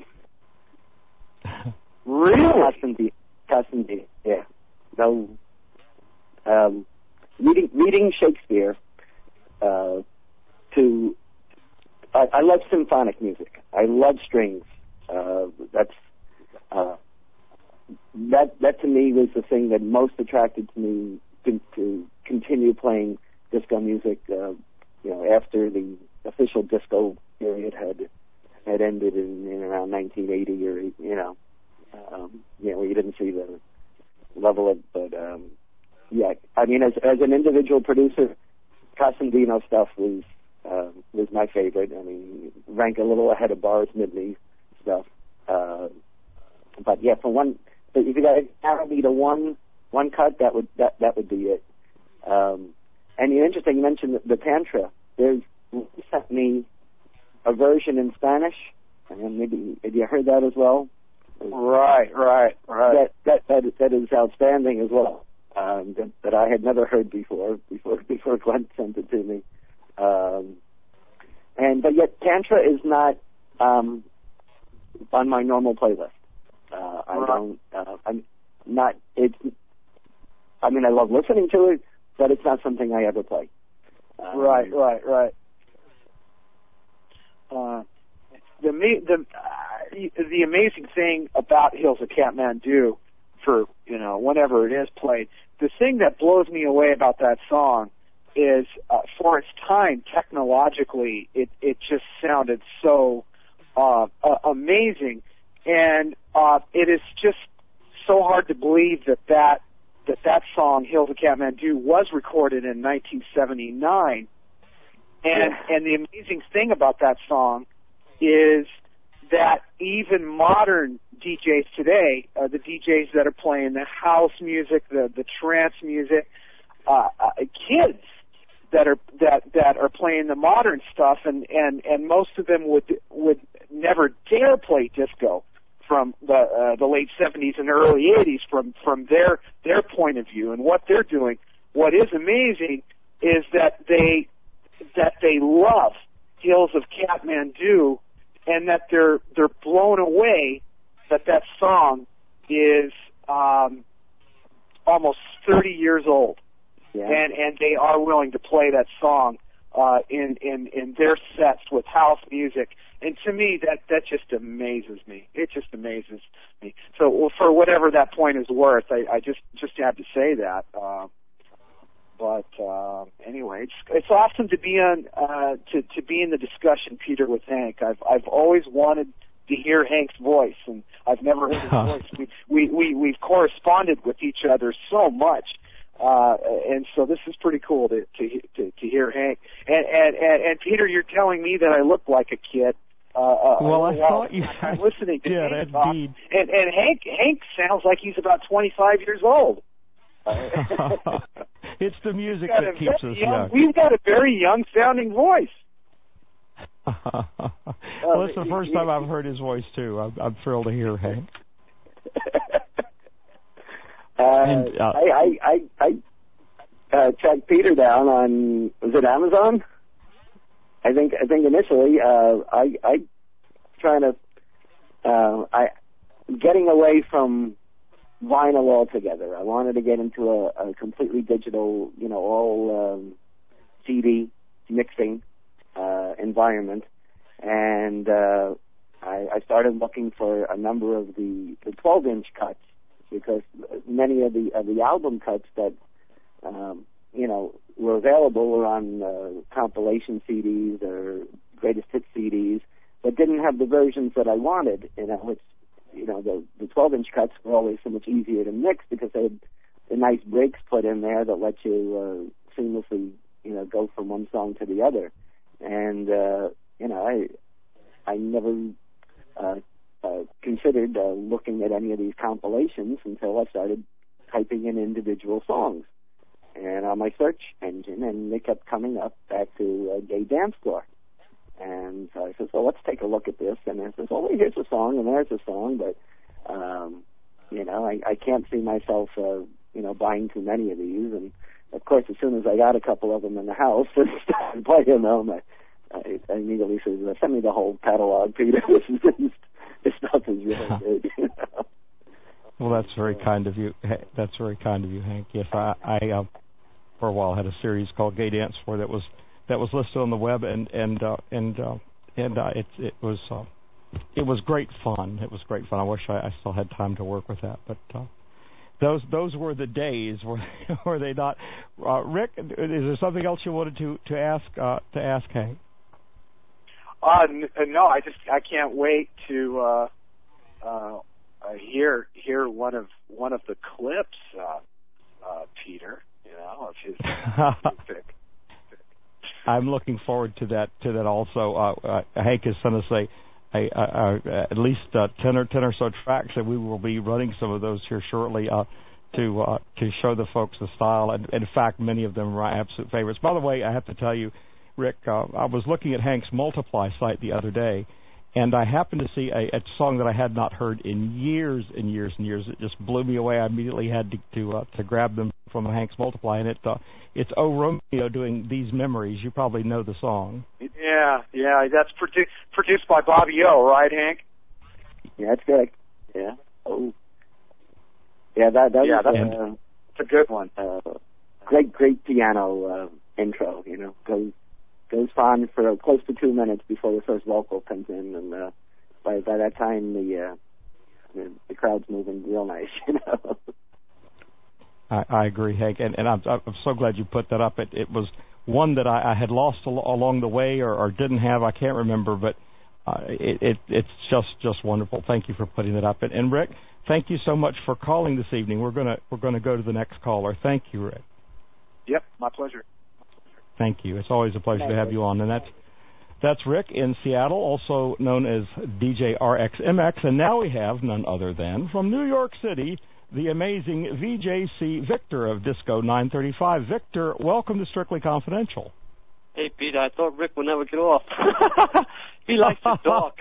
Really?
Cassidy. Cassidy. Yeah. No. Um, reading reading Shakespeare. Uh, to I, I love symphonic music. I love strings. Uh, that's uh, that. That to me was the thing that most attracted to me to, to continue playing disco music. Uh, you know, after the official disco period had had ended in, in around nineteen eighty, or you know, um, you know, you didn't see the level of. But um, yeah, I mean, as as an individual producer, Casandino stuff was. Uh, was my favorite. I mean, rank a little ahead of Boris Midney stuff. Uh, but yeah, for one, but if you got to narrow me to one one cut, that would that that would be it. Um, and you interesting, you mentioned the, the Tantra. There's he sent me a version in Spanish, and maybe have you heard that as well?
Right, right, right.
That that that, that is outstanding as well. Um, that, that I had never heard before before before Glenn sent it to me. Um, and but yet Tantra is not um, on my normal playlist. Uh, I don't. Uh, I'm not. It's. I mean, I love listening to it, but it's not something I ever play. Um,
right, right, right. Uh, the the uh, the amazing thing about Hills of Kathmandu, for you know whenever it is played, the thing that blows me away about that song is uh, for its time, technologically, it, it just sounded so uh, uh, amazing, and uh, it is just so hard to believe that that that, that song, Hills of Kathmandu, was recorded in nineteen seventy-nine, and
yeah.
and the amazing thing about that song is that even modern D Js today, uh, the D Js that are playing the house music, the, the trance music, uh, uh, kids, that are that that are playing the modern stuff, and, and, and most of them would would never dare play disco from the uh, the late seventies and early eighties from from their their point of view. And what they're doing, what is amazing, is that they that they love Hills of Kathmandu, and that they're they're blown away that that song is um, almost thirty years old. Yeah. And and they are willing to play that song uh, in in in their sets with house music, and to me that that just amazes me. It just amazes me. So well, for whatever that point is worth, I, I just just have to say that. Uh, but uh, anyway, it's it's awesome to be on uh, to to be in the discussion, Peter, with Hank. I've I've always wanted to hear Hank's voice, and I've never heard his voice. We we we we've corresponded with each other so much. Uh, and so this is pretty cool to to to, to hear Hank. And, and and and Peter, you're telling me that I look like a kid. Uh, uh,
well, I
while
thought you
I'm listening to
did,
Hank talk.
indeed.
And and Hank Hank sounds like he's about twenty-five years old.
It's the music that keeps us young. young.
We've got a very young sounding voice.
Well, it's the first time I've heard his voice too. I'm, I'm thrilled to hear Hank.
Uh, and, uh, I I I, I uh, tracked Peter down on was it Amazon? I think I think initially uh, I I trying to uh, I getting away from vinyl altogether. I wanted to get into a, a completely digital, you know, all um, C D mixing uh, environment, and uh, I, I started looking for a number of the the twelve-inch cuts because many of the of the album cuts that um, you know were available were on uh, compilation C Ds or greatest hits C Ds, but didn't have the versions that I wanted. You know, it's you know the the twelve-inch cuts were always so much easier to mix because they had the nice breaks put in there that let you uh, seamlessly you know go from one song to the other. And uh, you know, I I never uh, uh, considered uh, looking at any of these compilations until I started typing in individual songs, and on my search engine, and they kept coming up back to uh, Gay Dance Floor. And so I said, well, let's take a look at this. And I said, well, here's a song, and there's a song, but um, you know, I, I can't see myself, uh, you know, buying too many of these. And of course, as soon as I got a couple of them in the house and started playing them, I, I, I immediately said, send me the whole catalog, Peter. This, is, this, this stuff is really good. You know?
Well, that's very kind of you. That's very kind of you, Hank. Yes, I, I uh, for a while had a series called Gay Dance Floor that was that was listed on the web, and and uh, and uh, and uh, it it was uh, it was great fun. It was great fun. I wish I, I still had time to work with that, but. Uh, Those those were the days, were were they not? Uh, Rick, is there something else you wanted to to ask uh, to ask Hank?
Uh, n- no, I just I can't wait to uh, uh, uh, hear hear one of one of the clips, uh, uh, Peter. You know, of his music.
I'm looking forward to that to that also. Uh, uh, Hank has sent us a. A, a, a, at least uh, ten or ten or so tracks, and we will be running some of those here shortly uh, to uh, to show the folks the style. And in fact, many of them are my absolute favorites. By the way, I have to tell you, Rick, uh, I was looking at Hank's Multiply site the other day, and I happened to see a, a song that I had not heard in years and years and years. It just blew me away. I immediately had to to, uh, to grab them from Hank's Multiply, and it uh, it's O Romeo doing These Memories. You probably know the song.
Yeah, yeah, that's produ- produced by Bobby O, right, Hank?
Yeah, that's good. Yeah. Oh. Yeah, that that
yeah,
was
that's
uh,
it's a good one.
Uh, great, great piano uh, intro. You know, goes goes on for close to two minutes before the first vocal comes in, and uh, by by that time the uh, the, the crowd's moving real nice. You know.
I, I agree, Hank, and, and I'm, I'm so glad you put that up. It, it was one that I, I had lost al- along the way, or, or didn't have. I can't remember, but uh, it, it, it's just just wonderful. Thank you for putting that up. And, and Rick, thank you so much for calling this evening. We're gonna we're gonna go to the next caller. Thank you, Rick.
Yep, my pleasure.
Thank you. It's always a pleasure to have you on, and that's that's Rick in Seattle, also known as D J R X M X, and now we have none other than from New York City, the amazing V J C Victor of Disco nine thirty-five. Victor, welcome to Strictly Confidential.
Hey, Peter, I thought Rick would never get off. He likes to talk.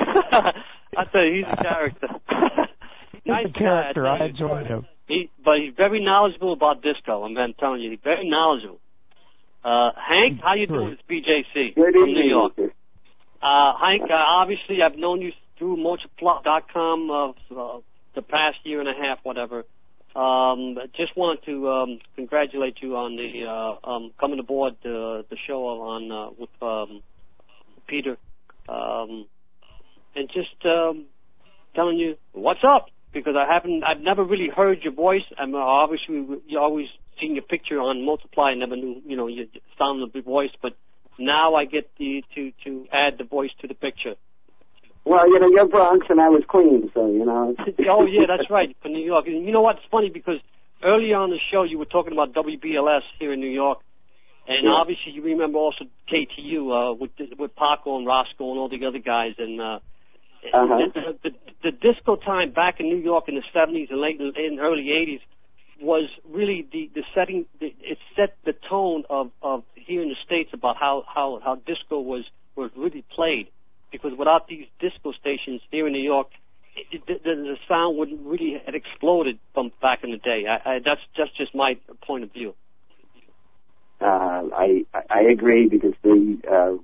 I tell you, he's a character.
He's
nice
a character.
guy, I,
I enjoyed him.
He, but he's very knowledgeable about disco, I'm telling you. He's very knowledgeable. Uh, Hank, how you doing? It's B J C
Good
from
evening,
New York.
Victor.
Uh, Hank, uh, obviously I've known you through multiply dot com of uh, the past year and a half, whatever. Um, just wanted to um, congratulate you on the uh, um, coming aboard the, the show on uh, with um, Peter, um, and just um, telling you what's up, because I haven't, I've never really heard your voice. I'm uh, obviously you always seen your picture on Multiply. I never knew, you know, your sound of your voice, but now I get the, to to add the voice to the picture.
Well, you know, you're Bronx and I was Queens, so, you know.
Oh, yeah, that's right, from New York. And you know what? It's funny because earlier on the show you were talking about W B L S here in New York, and
yeah.
obviously you remember also K T U uh, with with Paco and Roscoe and all the other guys. And uh,
uh-huh.
the, the, the, the disco time back in New York in the seventies and late and early eighties was really the, the setting, the, it set the tone of, of here in the States about how, how, how disco was, was really played. Because without these disco stations here in New York, it, it, the, the sound wouldn't really have exploded from back in the day. I, I, that's that's just my point of view.
Uh, I I agree, because the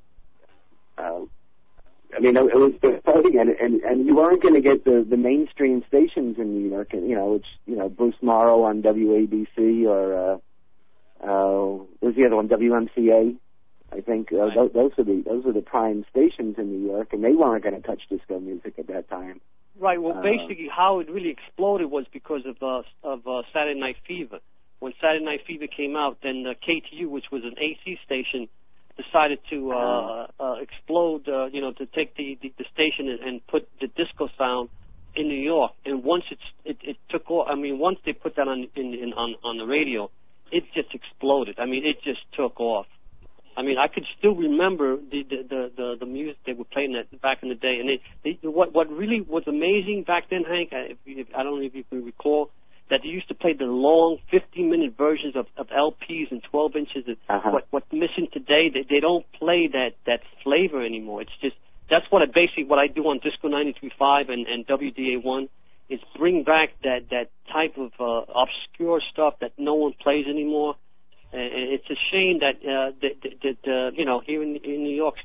uh, uh, I mean, it was exciting, and and, and you weren't going to get the, the mainstream stations in New York. You know, it's you know Bruce Morrow on W A B C, or uh, uh, what was the other one, W M C A. I think uh,
Right.
th- those are the those are the prime stations in New York, and they weren't going to touch disco music at that time.
Right. Well,
Uh,
basically, how it really exploded was because of uh, of uh, Saturday Night Fever. When Saturday Night Fever came out, then uh, K T U, which was an A C station, decided to uh, uh, explode. Uh, you know, to take the, the, the station and, and put the disco sound in New York. And once it's, it it took off, I mean, once they put that on in, in on on the radio, it just exploded. I mean, it just took off. I mean, I could still remember the the the, the, the music they were playing that back in the day, and it, they, what what really was amazing back then, Hank, I, if, if, I don't know if you can recall, that they used to play the long fifteen minute versions of, of L Ps and twelve inches.
Uh-huh.
What what's missing today, they they don't play that that flavor anymore. It's just that's what I basically what I do on Disco ninety-three point five and and W D A one is bring back that that type of uh, obscure stuff that no one plays anymore. And it's a shame that uh, that, that, that uh, you know here in, in New York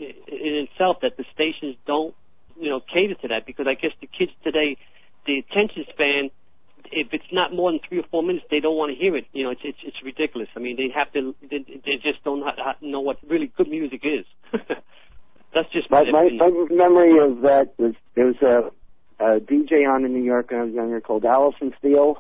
in itself that the stations don't you know cater to that, because I guess the kids today, the attention span, if it's not more than three or four minutes, they don't want to hear it. You know, it's it's, it's ridiculous. I mean, they have to they, they just don't know what really good music is. That's just my
my, my, my memory of that was there was a, a D J on in New York when I was younger called Allison Steele.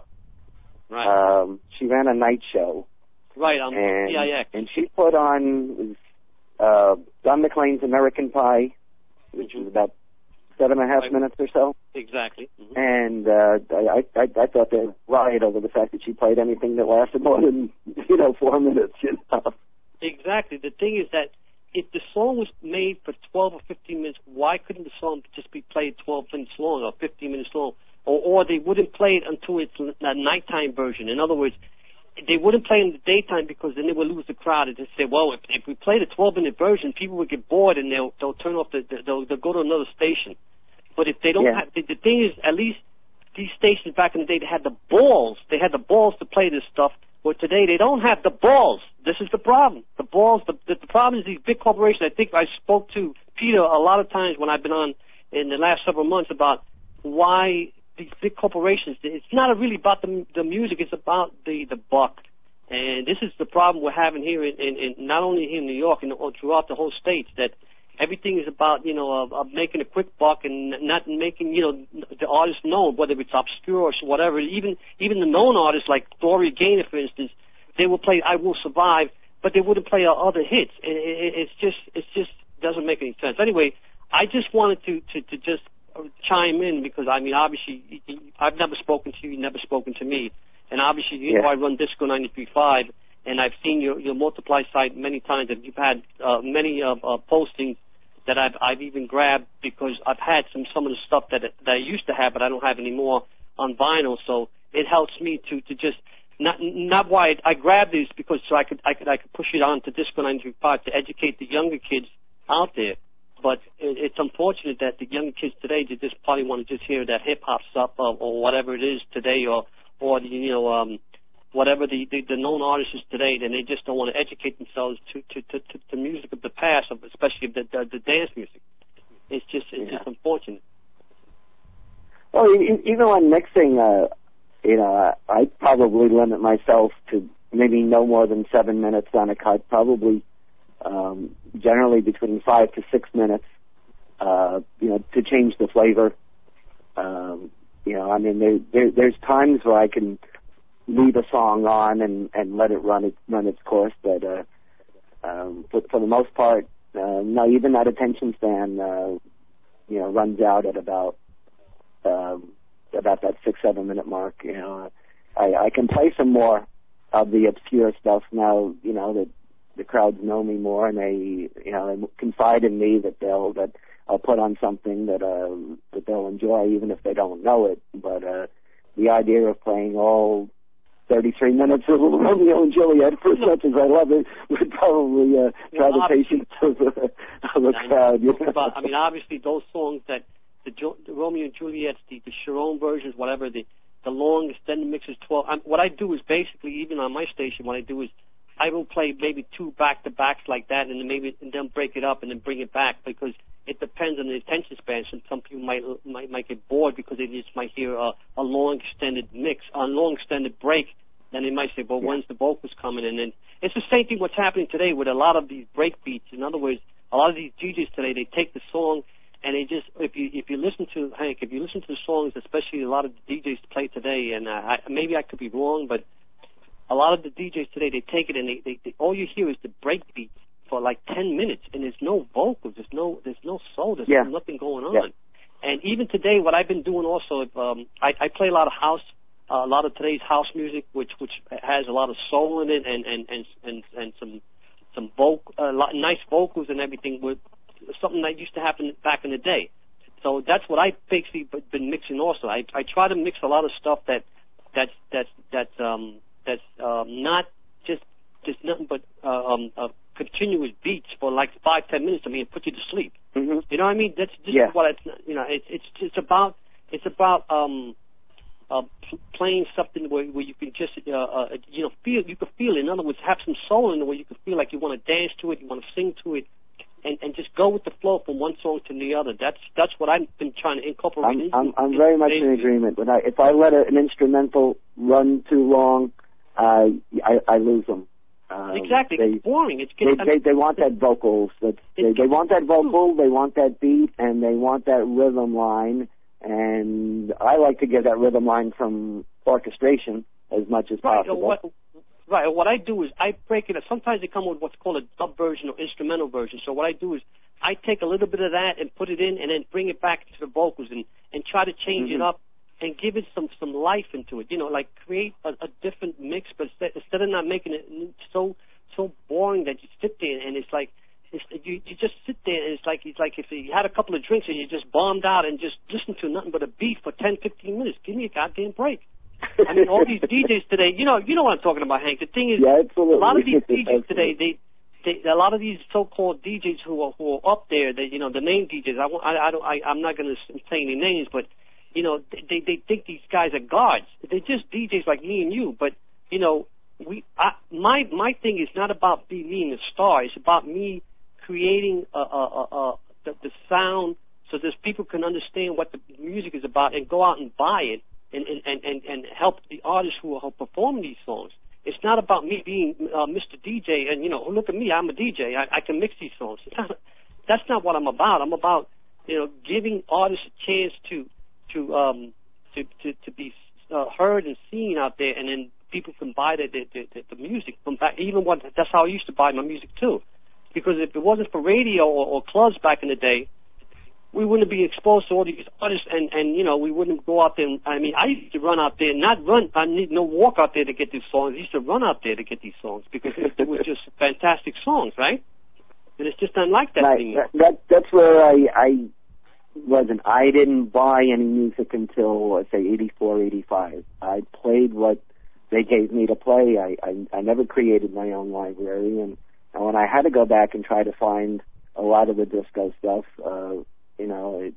Right.
Um, she ran a night show.
Right, um,
and,
yeah, yeah.
And she put on uh, Don McLean's American Pie, which
Mm-hmm.
was about seven and a half
Right.
minutes or so.
Exactly. Mm-hmm.
And uh, I, I, I thought they were riot over the fact that she played anything that lasted more than, you know, four minutes, you know.
Exactly. The thing is that if the song was made for twelve or fifteen minutes, why couldn't the song just be played twelve minutes long or fifteen minutes long? Or, or they wouldn't play it until it's a nighttime version. In other words, they wouldn't play in the daytime because then they would lose the crowd. And they say, well, if, if we play the twelve-minute version, people would get bored and they'll they'll turn off the, the they'll, they'll go to another station. But if they don't
Yeah.
have, the, the thing is, at least these stations back in the day, they had the balls. They had the balls to play this stuff. But today, they don't have the balls. This is the problem. The balls. The, the, the problem is these big corporations. I think I spoke to Peter a lot of times when I've been on in the last several months about why these big corporations. It's not really about the the music. It's about the the buck. And this is the problem we're having here in, in, in not only here in New York and throughout the whole states, that everything is about, you know, of, of making a quick buck and not making, you know, the artist known, whether it's obscure or whatever. Even even the known artists like Gloria Gaynor, for instance, they will play "I Will Survive," but they wouldn't play our other hits. It, it, it's just it's just doesn't make any sense. Anyway, I just wanted to to, to just chime in because I mean, obviously, I've never spoken to you, you've never spoken to me, and obviously, you
yeah.
know, I run Disco ninety-three point five. And I've seen your, your multiply site many times, and you've had uh, many uh, uh, postings that I've, I've even grabbed because I've had some some of the stuff that that I used to have, but I don't have anymore on vinyl. So it helps me to, to just not not why I, I grabbed these because so I could I could I could push it on to Disco ninety-three point five to educate the younger kids out there. But it, it's unfortunate that the younger kids today they just probably want to just hear that hip hop stuff or, or whatever it is today, or or the, you know. Um, whatever the, the, the known artists is today, then they just don't want to educate themselves to to, to, to the music of the past, especially the, the the dance music. It's just it's
yeah.
just unfortunate.
Well, even when mixing, uh, you know, I probably limit myself to maybe no more than seven minutes on a cut, probably um, generally between five to six minutes, uh, you know, to change the flavor. Um, you know, I mean, there, there, there's times where I can leave a song on and, and let it run it run its course, but uh, um, for, for the most part, uh, no, even that attention span, uh, you know, runs out at about um, about that six seven minute mark. You know, I, I can play some more of the obscure stuff now. You know that the crowds know me more, and they you know they confide in me that they'll that I'll put on something that uh, that they'll enjoy, even if they don't know it. But uh, the idea of playing all thirty-three minutes of Romeo and Juliet, for as much as I love it, would probably uh, try
well,
the patience of, uh, of a crowd. You know?
About, I mean, obviously, those songs that the, jo- the Romeo and Juliet, the, the Sharon versions, whatever, the the long extended mixes, twelve. I'm, what I do is basically, even on my station, what I do is I will play maybe two back to backs like that, and then maybe and then break it up and then bring it back because it depends on the attention span. So some people might might, might get bored because they just might hear a, a long extended mix, a long extended break then they might say, well,
yeah.
when's the vocals coming? And then it's the same thing what's happening today with a lot of these break beats. In other words, a lot of these D Js today, they take the song and they just, if you if you listen to, Hank, if you listen to the songs, especially a lot of the D Js play today, and uh, I, maybe I could be wrong, but a lot of the D Js today, they take it and they, they, they all you hear is the break beats for like ten minutes, and there's no vocals, there's no there's no soul, there's
yeah.
nothing going on.
Yeah.
And even today, what I've been doing also, um, I, I play a lot of house, uh, a lot of today's house music, which which has a lot of soul in it, and and and and, and some some voc- uh, lot, nice vocals and everything, with something that used to happen back in the day. So that's what I've basically been mixing also. I I try to mix a lot of stuff that that's that's that's um that's um not just just nothing but uh, um uh, continuous beats for like five ten minutes. I mean, put you to sleep.
Mm-hmm.
You know what I mean? That's just
yeah.
what it's, you know. It's it's it's about it's about um uh p- playing something where where you can just uh, uh you know feel you can feel it. In other words, have some soul in it where you can feel like you want to dance to it, you want to sing to it, and and just go with the flow from one song to the other. That's that's what I've been trying to incorporate.
I'm
into,
I'm, I'm
into
very much in agreement. When I if I let a, an instrumental run too long, uh, I I lose them. Um,
exactly,
they,
it's boring. It's
they,
getting,
they they want that vocals. That's, they they want that vocal. They want that beat, and they want that rhythm line. And I like to get that rhythm line from orchestration as much as
right,
possible.
What, right. What I do is I break it up. Sometimes they come with what's called a dub version or instrumental version. So what I do is I take a little bit of that and put it in, and then bring it back to the vocals and and try to change
mm-hmm.
it up and give it some some life into it. You know, like create a, a different mix, but instead, instead of not making it so so boring that you sit there and it's like it's, you you just sit there and it's like it's like if you had a couple of drinks and you just bombed out and just listened to nothing but a beat for ten, fifteen minutes. Give me a goddamn break. I mean, all these D Js today, you know, you know what I'm talking about, Hank. The thing is,
yeah, absolutely.
a lot of these D Js today, they. They, a lot of these so-called D Js who are who are up there, that you know, the name D Js. I, I, I don't. I, I'm not going to say any names, but you know, they they think these guys are gods. They're just D Js like me and you. But you know, we. I, my my thing is not about being me a star. It's about me creating a, a, a, a the, the sound so that people can understand what the music is about and go out and buy it and and and, and help the artists who are performing these songs. It's not about me being uh, Mister D J and, you know, look at me, I'm a D J. I, I can mix these songs. That's not what I'm about. I'm about, you know, giving artists a chance to to um, to, to, to be uh, heard and seen out there, and then people can buy the the, the, the music from back. Even what that's how I used to buy my music too, because if it wasn't for radio or, or clubs back in the day, we wouldn't be exposed to all these artists, and, and you know, we wouldn't go out there. And, I mean, I used to run out there, not run, I need no walk out there to get these songs. I used to run out there to get these songs because it, it was just fantastic songs, right? And it's just unlike that
right.
anymore.
That, that that's where I I wasn't. I didn't buy any music until let's say eighty-four, eighty-five. I played what they gave me to play. I I, I never created my own library, and, and when I had to go back and try to find a lot of the disco stuff. Uh, You know, it,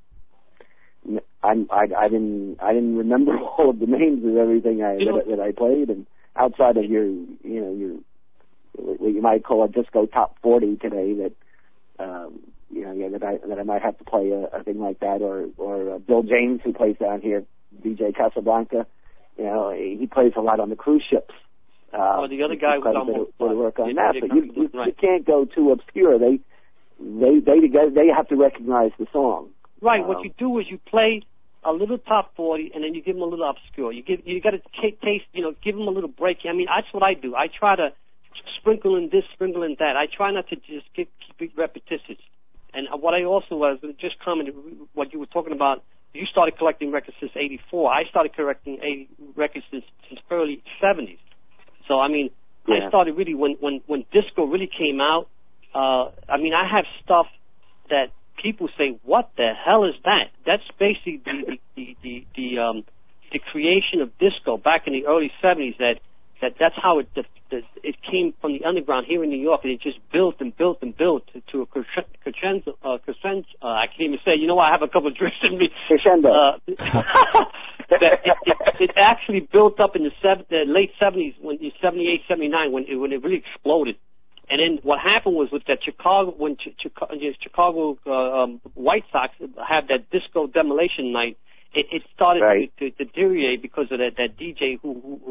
I, I, I didn't I didn't remember all of the names of everything I that, that I played, and outside of your you know your what you might call a disco top forty today, that um, you know yeah that I that I might have to play a, a thing like that, or or uh, Bill James, who plays down here, D J Casablanca, you know he plays a lot on the cruise ships.
Uh, oh, the other guy was on
to, to work on
yeah,
that, but you, you,
right.
you can't go too obscure. They They they they have to recognize the song.
Right.
Um,
what you do is you play a little top forty, and then you give them a little obscure. You give you got to t- taste, you know, give them a little break. I mean, that's what I do. I try to sprinkle in this, sprinkle in that. I try not to just keep, keep it repetitious. And what I also was just commented what you were talking about. You started collecting records since eighty-four. I started collecting eighty records since, since early seventies. So I mean,
yeah.
I started really when when when disco really came out. Uh, I mean, I have stuff that people say, "What the hell is that?" That's basically the the the, the, the um the creation of disco back in the early seventies. That that that's how it the, the, it came from the underground here in New York, and it just built and built and built to, to a crescendo. Uh, crescendo uh, I can't even say. You know what? I have a couple of drinks in me.
Crescendo.
Uh, that it, it, it actually built up in the, seven, the late seventies, when in seventy-eight, seventy-nine, when it, when it really exploded. And then what happened was with that Chicago, when Ch- Ch- Chicago uh, um, White Sox had that disco demolition night, it, it started
right.
to, to deteriorate because of that, that D J who, who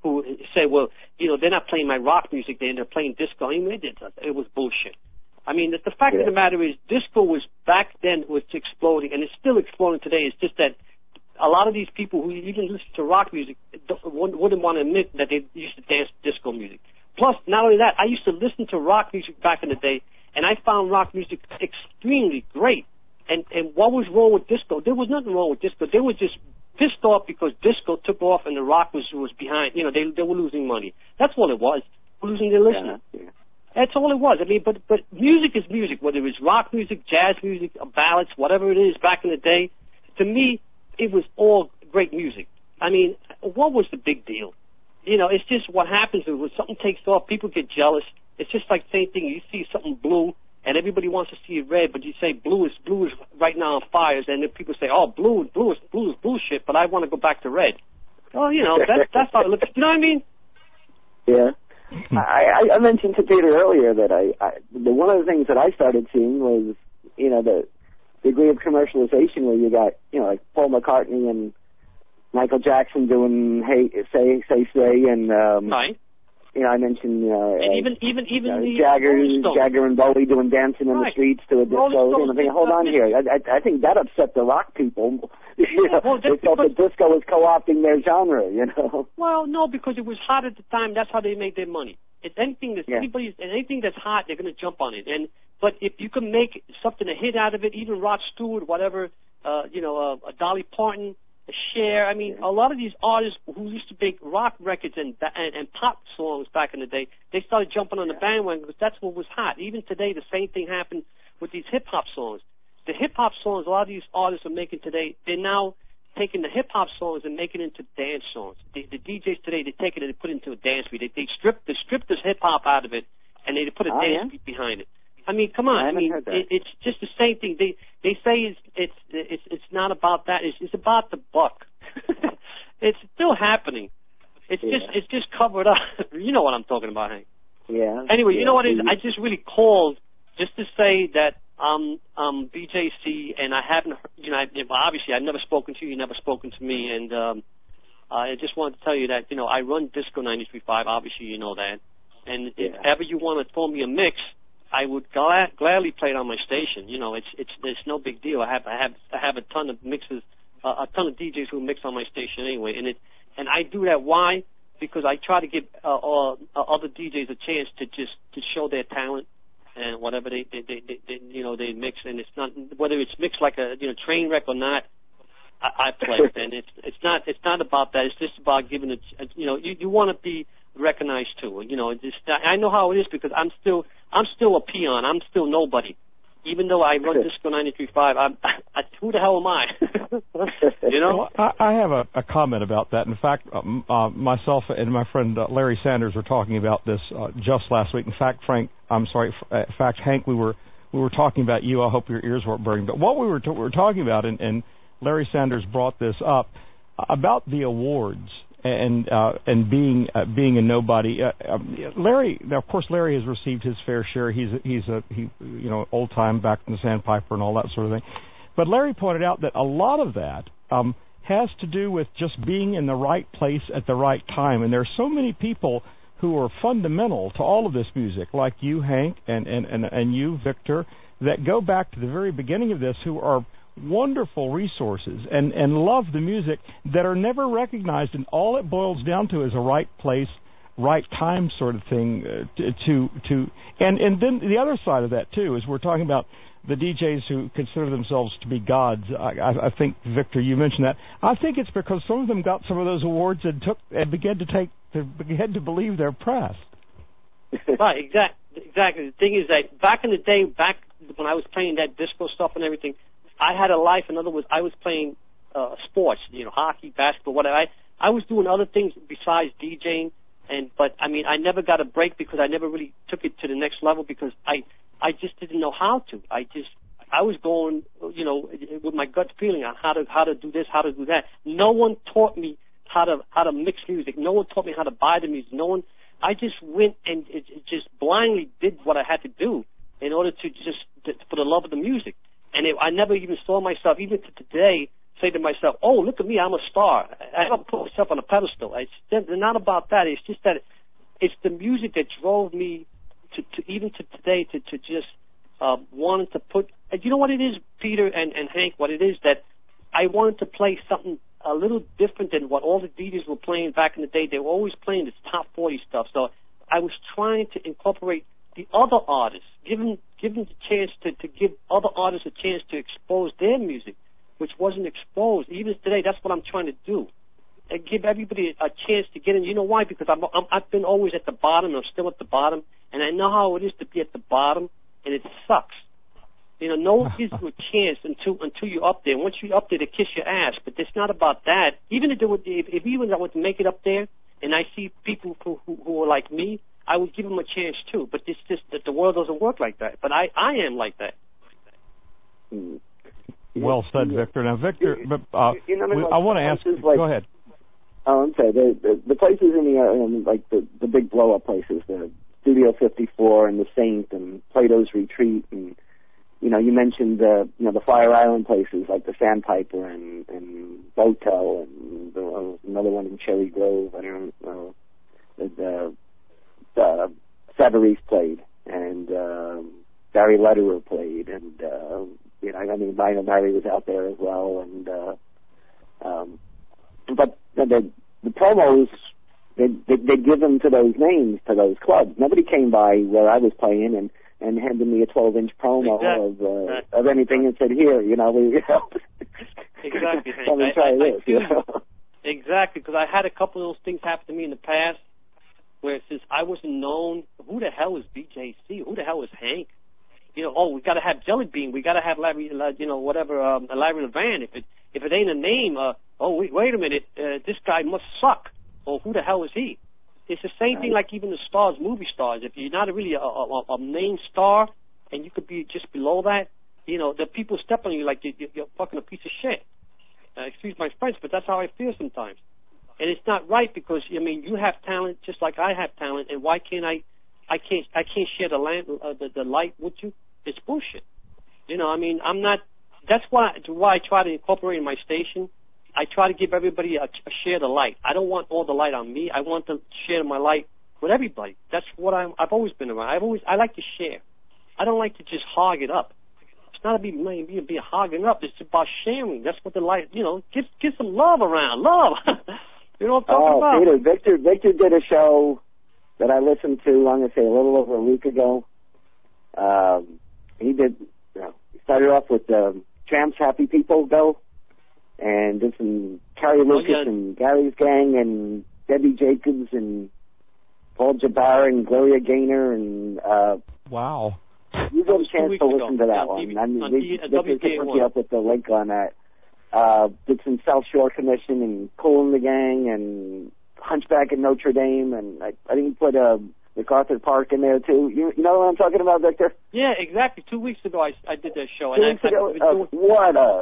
who say, well, you know, they're not playing my rock music, they're playing disco. I mean, it, it was bullshit. I mean, the, the fact yeah. of the matter is, disco was back then was exploding, and it's still exploding today. It's just that a lot of these people who even listen to rock music wouldn't want to admit that they used to dance disco music. Plus, not only that, I used to listen to rock music back in the day, and I found rock music extremely great. And and what was wrong with disco? There was nothing wrong with disco. They were just pissed off because disco took off and the rock was was behind. You know, they they were losing money. That's all it was. Losing their listeners. Yeah, yeah. That's all it was. I mean, but but music is music, whether it's rock music, jazz music, ballads, whatever it is. Back in the day, to me, it was all great music. I mean, what was the big deal? You know, it's just what happens is when something takes off, people get jealous. It's just like the same thing. You see something blue, and everybody wants to see it red, but you say blue is blue is right now on fires, and then people say, oh, blue, blue is blue is bullshit, but I want to go back to red. Oh, you know, that's that's how it looks. You know what I mean?
Yeah. I, I mentioned to Peter earlier that I, I the, one of the things that I started seeing was, you know, the degree of commercialization where you got, you know, like Paul McCartney and Michael Jackson doing Hey Say Say Say and um,
right.
You know, I mentioned uh,
and even even even
uh,
the
Jagger Jagger and Bowie doing Dancing in
right.
the Streets to a disco. And I'm thinking, hold on here, I, I, I think that upset the rock people. You know,
well,
they thought that disco was co-opting their genre. You know.
Well, no, because it was hot at the time. That's how they made their money. It's anything that's yeah. anybody anything that's hot, they're going to jump on it. And but if you can make something a hit out of it, even Rod Stewart, whatever, uh, you know, uh, Dolly Parton. Cher, I mean, a lot of these artists who used to make rock records and, and and pop songs back in the day, they started jumping on the bandwagon because that's what was hot. Even today, the same thing happened with these hip-hop songs. The hip-hop songs a lot of these artists are making today, they're now taking the hip-hop songs and making it into dance songs. The, the D Js today, they're taking it and put it into a dance beat. They, they strip they strip this hip-hop out of it, and they put a
oh,
dance
yeah?
beat behind it. I mean, come on.
I,
I mean, it, it's just the same thing. They they say it's it's it's it's not about that. It's it's about the buck. It's still happening. It's yeah. just it's just covered up. You know what I'm talking about, Hank.
Yeah.
Anyway,
yeah.
you know what it is? I just really called just to say that um um B J C and I haven't you know I, obviously I've never spoken to you. You've never spoken to me, and um I just wanted to tell you that you know I run Disco ninety-three point five. Obviously, you know that. And
yeah.
if ever you want to throw me a mix, I would glad, gladly play it on my station. You know, it's it's it's no big deal. I have I have I have a ton of mixes, uh, a ton of D Js who mix on my station anyway, and it and I do that. Why? Because I try to give uh, uh, other D Js a chance to just to show their talent and whatever they they, they, they, they you know they mix, and it's not whether it's mixed like a you know train wreck or not. I, I play it, and it's it's not it's not about that. It's just about giving it. You know, you you want to be recognized too. You know, just I know how it is because I'm still I'm still a peon. I'm still nobody. Even though I run Disco ninety-three point five, I'm, I, who the hell am I? You know?
Well, I, I have a, a comment about that. In fact, um, uh, myself and my friend uh, Larry Sanders were talking about this uh, just last week. In fact, Frank, I'm sorry, in fact, Hank, we were we were talking about you. I hope your ears weren't burning. But what we were, t- we were talking about, and, and Larry Sanders brought this up, about the awards. And uh, and being uh, being a nobody, uh, um, Larry. Of course, Larry has received his fair share. He's a, he's a he you know old time back in the Sandpiper and all that sort of thing. But Larry pointed out that a lot of that um, has to do with just being in the right place at the right time. And there are so many people who are fundamental to all of this music, like you, Hank, and and and, and you, Victor, that go back to the very beginning of this, who are wonderful resources and, and love the music that are never recognized, and all it boils down to is a right place, right time sort of thing uh, to, to to and and then the other side of that too is we're talking about the D Js who consider themselves to be gods. I, I, I think Victor, you mentioned that. I think it's because some of them got some of those awards and took and began to take to began to believe they're pressed.
Right, exactly. Exactly. The thing is that back in the day, back when I was playing that disco stuff and everything, I had a life. In other words, I was playing uh, sports, you know, hockey, basketball, whatever. I, I was doing other things besides DJing, and but I mean, I never got a break because I never really took it to the next level because I, I just didn't know how to. I just, I was going, you know, with my gut feeling on how to how to do this, how to do that. No one taught me how to how to mix music. No one taught me how to buy the music. No one. I just went and it, it just blindly did what I had to do in order to just to, for the love of the music. And it, I never even saw myself, even to today, say to myself, oh, look at me, I'm a star. I don't put myself on a pedestal. It's not about that. It's just that it's the music that drove me to, to even to today to, to just uh, wanted to put, you know what it is, Peter and, and Hank, what it is that I wanted to play something a little different than what all the D Js were playing back in the day. They were always playing this top forty stuff. So I was trying to incorporate the other artists, give them, give them the chance to, to give other artists a chance to expose their music, which wasn't exposed. Even today, that's what I'm trying to do. And give everybody a chance to get in. You know why? Because I'm, I'm, I've been always at the bottom, and I'm still at the bottom, and I know how it is to be at the bottom, and it sucks. You know, no one gives you a chance until until you're up there. Once you're up there, they kiss your ass. But it's not about that. Even if, would, if, if even I were to make it up there, and I see people who, who, who are like me, I would give them a chance too. But it's just that the world doesn't work like that. But I, I am like that.
Hmm.
Well said, Victor. Now, Victor, but, uh,
you know,
we, I want to ask.
Like,
go ahead.
Oh, I'm sorry. The, the, the places in the um, like the the big blow up places, the Studio fifty-four and the Saint and Plato's Retreat, and you know, you mentioned the you know the Fire Island places like the Sandpiper and and Botel and the, uh, another one in Cherry Grove. I don't know. The uh, Savarese played and um, Barry Lederer played, and uh, you know, I mean, Lionel Barry was out there as well, and uh, um, but the the promos. They they give them to those names, to those clubs. Nobody came by where I was playing and, and handed me a twelve inch promo
exactly.
of uh, of anything and said, "Here, you know, we you know,
exactly."
Come and try
I, I,
this."
I
you know?
Exactly, because I had a couple of those things happen to me in the past, where since I wasn't known, who the hell is B J C? Who the hell is Hank? You know, oh, we got to have Jelly Bean. We got to have Larry, you know, whatever, um, Larry Levan. If it if it ain't a name, uh, oh wait, wait a minute, uh, this guy must suck. Or who the hell is he? It's the same thing like even the stars, movie stars. If you're not really a, a, a main star and you could be just below that, you know, the people step on you like you're, you're fucking a piece of shit. Uh, excuse my French, but that's how I feel sometimes. And it's not right because, I mean, you have talent just like I have talent, and why can't I, I can't, I can't share the, land, uh, the, the light with you? It's bullshit. You know, I mean, I'm not, that's why, why I try to incorporate in my station. I try to give everybody a, a share the light. I don't want all the light on me. I want to share my light with everybody. That's what I'm, I've always been around. I've always, I like to share. I don't like to just hog it up. It's not to be, be, be hogging up. It's about sharing. That's what the light, you know, get, get some love around. Love. You know what I'm talking
oh,
about?
Peter, Victor, Victor did a show that I listened to, I'm going to say a little over a week ago. Um, he did, you know, he started off with um, Tramps Happy People Go. And did some Carrie Lucas
oh, yeah.
and Gary's Gang and Debbie Jacobs and Paul Jabbar and Gloria Gaynor and uh
wow.
You got a chance to listen
ago.
to that
yeah,
one.
D-
I mean,
on
we
D-
just
W K
hook you up with the link on that. Uh did some South Shore Commission and Cool and the Gang and Hunchback in Notre Dame, and I, I think you put uh, MacArthur Park in there too. You, you know what I'm talking about, Victor?
Yeah, exactly. Two weeks ago I, I did that show.
Two
and
weeks
I,
ago,
I've been
uh,
doing,
what a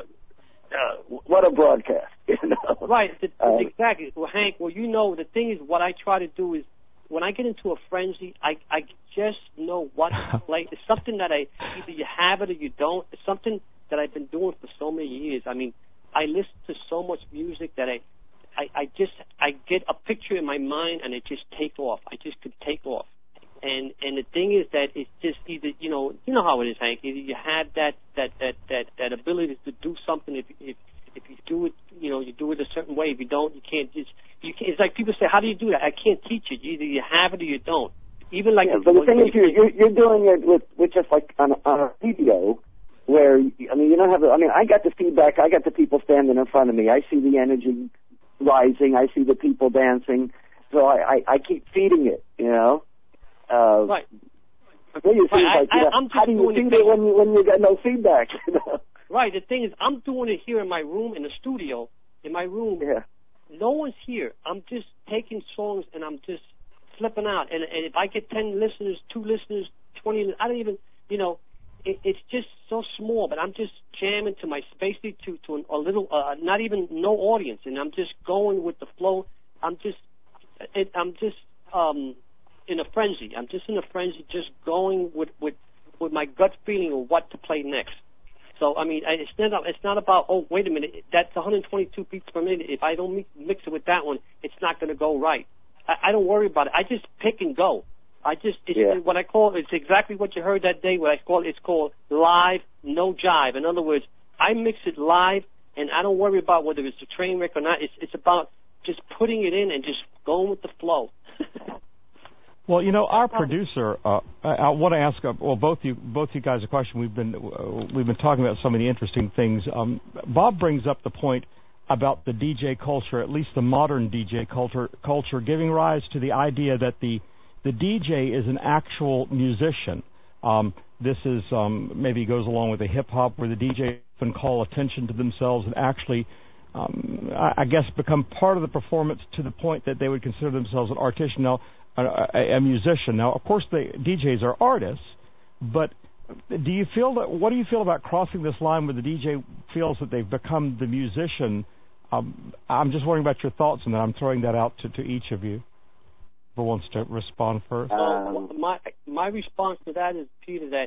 Uh, what a broadcast, you know.
Right, the,
uh,
exactly. Well, Hank, well, you know, the thing is, what I try to do is, when I get into a frenzy, I I just know what to play. It's something that I, either you have it or you don't. It's something that I've been doing for so many years. I mean, I listen to so much music that I, I, I just, I get a picture in my mind and it just take off. I just could take off. And and the thing is that it's just either, you know, you know how it is, Hank. Either you have that that that that, that ability to do something. If if if you do it, you know, you do it a certain way. If you don't, you can't just. You can't, it's like people say, how do you do that? I can't teach it. Either you have it or you don't. Even like.
Yeah, but the thing is, you're, you're you're doing it with with just like on on a video, where I mean, you don't have. I mean, I got the feedback. I got the people standing in front of me. I see the energy rising. I see the people dancing. So I I, I keep feeding it. You know. Uh,
right.
The thing is,
right.
like,
I,
you know,
I, I'm just
how do you
doing
feed it when you when you get no feedback? You know?
Right. The thing is, I'm doing it here in my room, in the studio, in my room.
Yeah.
No one's here. I'm just taking songs and I'm just flipping out. And, and if I get ten listeners, two listeners, twenty, I don't even, you know, it, it's just so small. But I'm just jamming to my basically to to an, a little, uh, not even no audience, and I'm just going with the flow. I'm just, it, I'm just. um in a frenzy. I'm just in a frenzy, just going with, with, with my gut feeling of what to play next. So I mean, it's not it's not about oh wait a minute, that's one hundred twenty-two beats per minute. If I don't mix, mix it with that one, it's not going to go right. I, I don't worry about it. I just pick and go. I just it's
yeah.
what I call it's exactly what you heard that day. What I call it's called live, no jive. In other words, I mix it live, and I don't worry about whether it's a train wreck or not. It's it's about just putting it in and just going with the flow.
Well, you know, our producer. Uh, I, I want to ask. Uh, well, both you, both you guys, a question. We've been uh, we've been talking about so many interesting things. Um, Bob brings up the point about the D J culture, at least the modern D J culture, culture giving rise to the idea that the the D J is an actual musician. Um, this is um, maybe goes along with the hip hop, where the D J often call attention to themselves and actually, um, I, I guess, become part of the performance to the point that they would consider themselves an artist. Now. A, a, a musician. Now, of course, the D Js are artists, but do you feel that? What do you feel about crossing this line where the D J feels that they've become the musician? Um, I'm just wondering about your thoughts, and then I'm throwing that out to, to each of you. Who wants to respond first?
Um, so my my response to that is, Peter, that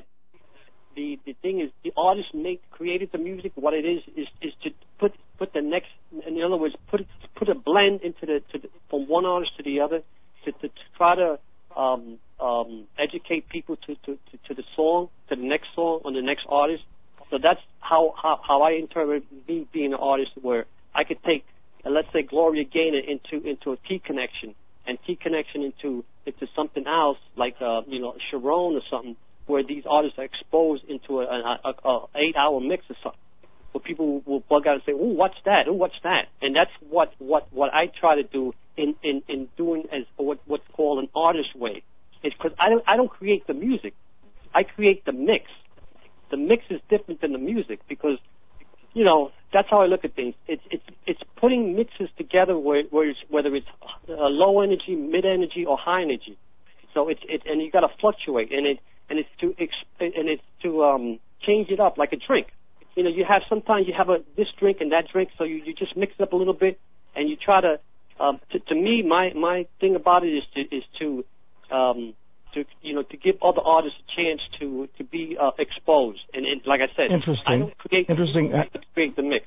the the thing is the artist make created the music. What it is is is to put put the next. In other words, put it, put a blend into the, to the from one artist to the other. To, to, to try to um, um, educate people to, to, to, to the song, to the next song, on the next artist. So that's how, how, how I interpret me being an artist, where I could take, uh, let's say, Gloria Gaynor into into a T connection, and T connection into into something else, like uh, you know, Sharon or something, where these artists are exposed into a, a, a, a eight-hour mix or something, where people will bug out and say, "Oh, what's that? Oh, what's that?" And that's what what what I try to do. In, in, in doing as what, what's called an artist way. It's because I don't, I don't create the music. I create the mix. The mix is different than the music because, you know, that's how I look at things. It's, it's, it's putting mixes together where, where it's, whether it's uh, low energy, mid energy, or high energy. So it's, it, and you got to fluctuate, and it, and it's to, and it's to, um, change it up like a drink. You know, you have, sometimes you have a, this drink and that drink, so you, you just mix it up a little bit, and you try to, Um, to, to me, my, my thing about it is to is to um, to you know to give other artists a chance to to be uh, exposed. And, and like I said,
interesting.
I don't create
interesting.
I create the mix.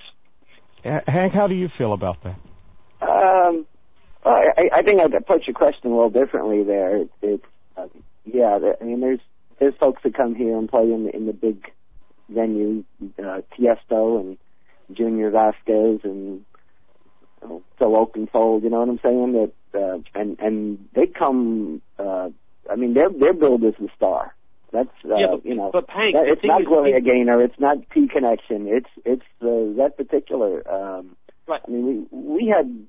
Hank, how do you feel about that?
Um, well, I, I think I'd approach your question a little differently there. It's, it's um, yeah. I mean, there's there's folks that come here and play in the, in the big venue, uh, Tiesto and Junior Vasquez and uh, Phil Oakenfold. You know what I'm saying? That uh, and and they come. Uh, I mean, their their build is the star. That's uh,
yeah, but,
you know,
but Hank,
that, it's not
is,
Gloria Gaynor. It's not T Connection. It's it's uh, that particular. Um,
right.
I mean, we we had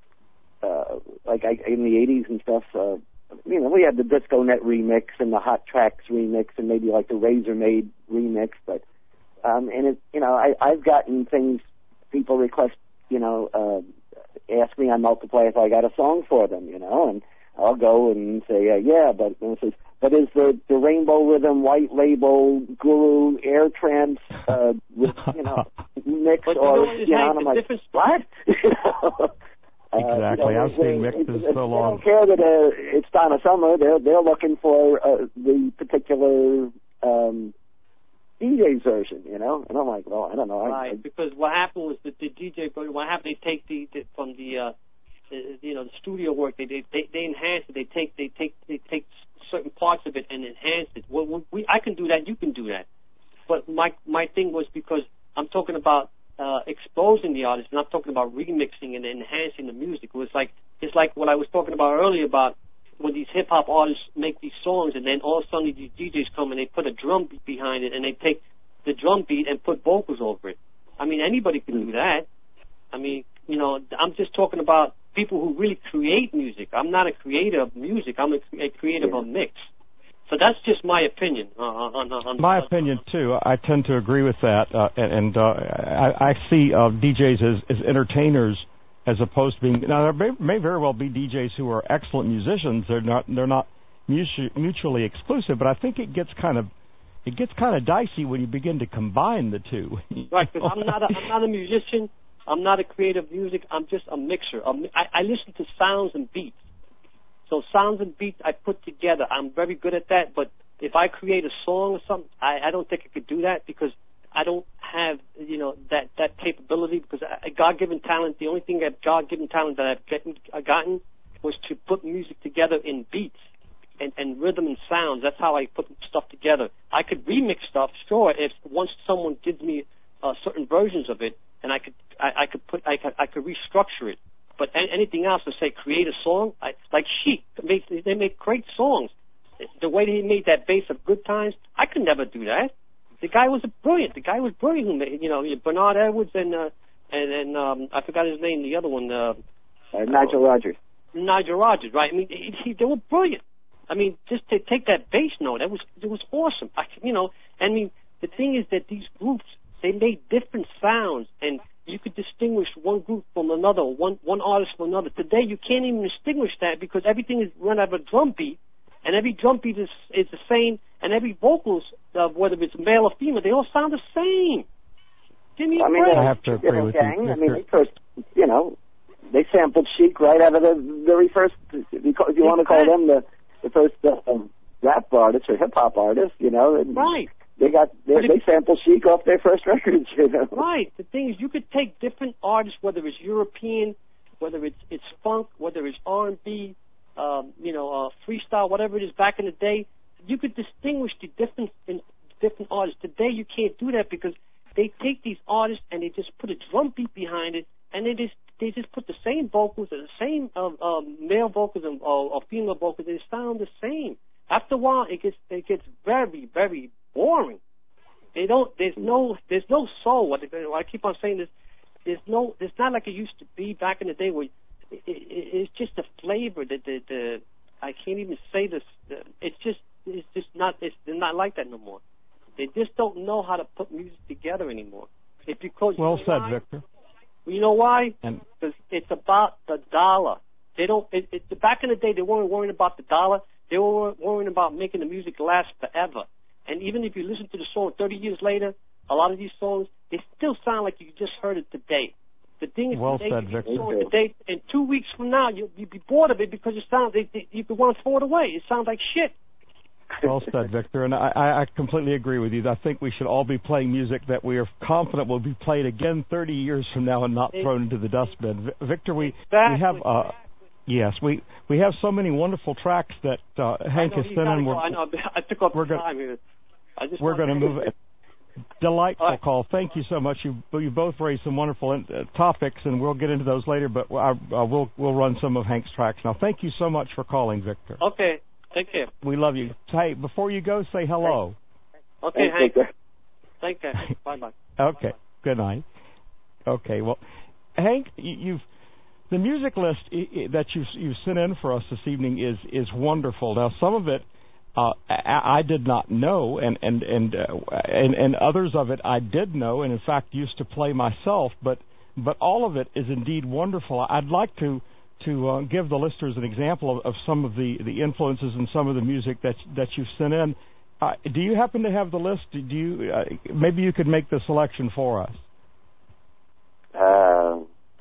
uh, like I, in the eighties and stuff. Uh, you know, we had the Disco Net remix and the Hot Tracks remix and maybe like the Razor Made remix. But um, and it, you know, I I've gotten things people request. You know, uh, ask me on Multiplay if I got a song for them. You know, and I'll go and say uh, yeah, but and it says. But is the, the Rainbow Rhythm White Label Guru Air Trance uh, with, you know, mix
but
or,
you know,
you know, and I'm like,
difference.
what? you know,
exactly.
Uh, you know,
I've seen mixes
they,
so
they
long.
don't care that uh, it's Donna Summer. They're, they're looking for uh, the particular um, D J's version, you know? And I'm like, well, I don't know.
Right,
I, I,
because what happened was that the D J, what happened, they take the, the from the, uh, the, you know, the studio work, they, they, they, they enhance it. They take, they take, they take certain parts of it and enhance it. Well, we, I can do that. You can do that. But my my thing was because I'm talking about uh, exposing the artist, and I'm talking about remixing and enhancing the music. It was like it's like what I was talking about earlier about when these hip hop artists make these songs, and then all of a sudden these D Js come and they put a drum beat behind it, and they take the drum beat and put vocals over it. I mean, anybody can do that. I mean, you know, I'm just talking about people who really create music. I'm not a creator of music. I'm a, a creator
yeah.
of mix. So that's just my opinion. Uh, on, on,
my
on,
opinion, too. I tend to agree with that. Uh, and and uh, I, I see uh, D Js as, as entertainers as opposed to being... Now, there may, may very well be D Js who are excellent musicians. They're not they're not mutually exclusive, but I think it gets kind of it gets kind of dicey when you begin to combine the two.
Right, because I'm not a, I'm not a musician. I'm not a creator of music. I'm just a mixer. I, I listen to sounds and beats. So sounds and beats I put together. I'm very good at that. But if I create a song or something, I, I don't think I could do that because I don't have, you know, that, that capability because I, God-given talent, the only thing that God-given talent that I've gotten, uh, gotten was to put music together in beats and, and rhythm and sounds. That's how I put stuff together. I could remix stuff, sure, if once someone gives me uh, certain versions of it, and I could I, I could put I could, I could restructure it. But anything else to say create a song, I, like Chic, they, they make great songs. The way he made that bass of Good Times, I could never do that. The guy was brilliant. The guy was brilliant. Who made, you know, Bernard Edwards and uh, and and um, I forgot his name. The other one, uh,
uh, Nigel Rogers.
Nigel Rogers, right? I mean, he, he, they were brilliant. I mean, just to take that bass note, that was it was awesome. I, you know, I mean, the thing is that these groups, they made different sounds, and you could distinguish one group from another, one one artist from another. Today, you can't even distinguish that because everything is run out of a drum beat, and every drum beat is is the same, and every vocals, uh, whether it's male or female, they all sound the same. Give me a
I mean,
break.
I have to agree with
gang.
you.
I mean, they first, you know, they sampled Chic right out of the very first. If you, call, if you want to call them the the first uh, rap artists or hip hop artists, you know, and
right.
They got they, they sampled Chic off their first records, you know.
Right. The thing is, you could take different artists, whether it's European, whether it's it's funk, whether it's R and B, um, you know, uh, freestyle, whatever it is. Back in the day, you could distinguish the different in different artists. Today, you can't do that because they take these artists and they just put a drum beat behind it, and they just they just put the same vocals and the same um, um, male vocals and or, or female vocals. They sound the same. After a while, it gets it gets very very boring. They don't. There's no. There's no soul. What I keep on saying is, there's no. It's not like it used to be back in the day where it, it, it's just the flavor. That the, the I can't even say this. It's just. It's just not. It's they're not like that no more. They just don't know how to put music together anymore. It's because.
Well
you know
said,
why?
Victor.
You know why?
And
because it's about the dollar. They don't. It, it, back in the day, they weren't worrying about the dollar. They were worrying about making the music last forever. And even if you listen to the song thirty years later, a lot of these songs, they still sound like you just heard it today. The thing is,
well
today,
said, Victor.
Today, and two weeks from now, you'll, you'll be bored of it because it sounds, they, they, you could want to throw it away. It sounds like shit.
Well said, Victor, and I, I completely agree with you. I think we should all be playing music that we are confident will be played again thirty years from now and not thrown into the dustbin. Victor, we,
exactly.
we have... Uh, Yes, we we have so many wonderful tracks that uh, Hank
I know,
is sending.
Go. I know. I took up
we're
the
gonna,
time here. I just
we're going to move it. Delightful
right.
call. Thank you so much. You you both raised some wonderful uh, topics, and we'll get into those later. But I, uh, we'll we'll run some of Hank's tracks now. Thank you so much for calling, Victor.
Okay. Take care.
We love you. Hey, before you go, say hello.
Okay,
Thanks,
Hank. Take care. Bye bye.
Okay. Good night. Okay. Well, Hank, you, you've. The music list that you've, you've sent in for us this evening is, is wonderful. Now, some of it uh, I, I did not know, and and and, uh, and and others of it I did know, and in fact used to play myself. But but all of it is indeed wonderful. I'd like to to uh, give the listeners an example of, of some of the, the influences and some of the music that that you've sent in. Uh, do you happen to have the list? Do you uh, maybe you could make the selection for us?
Uh,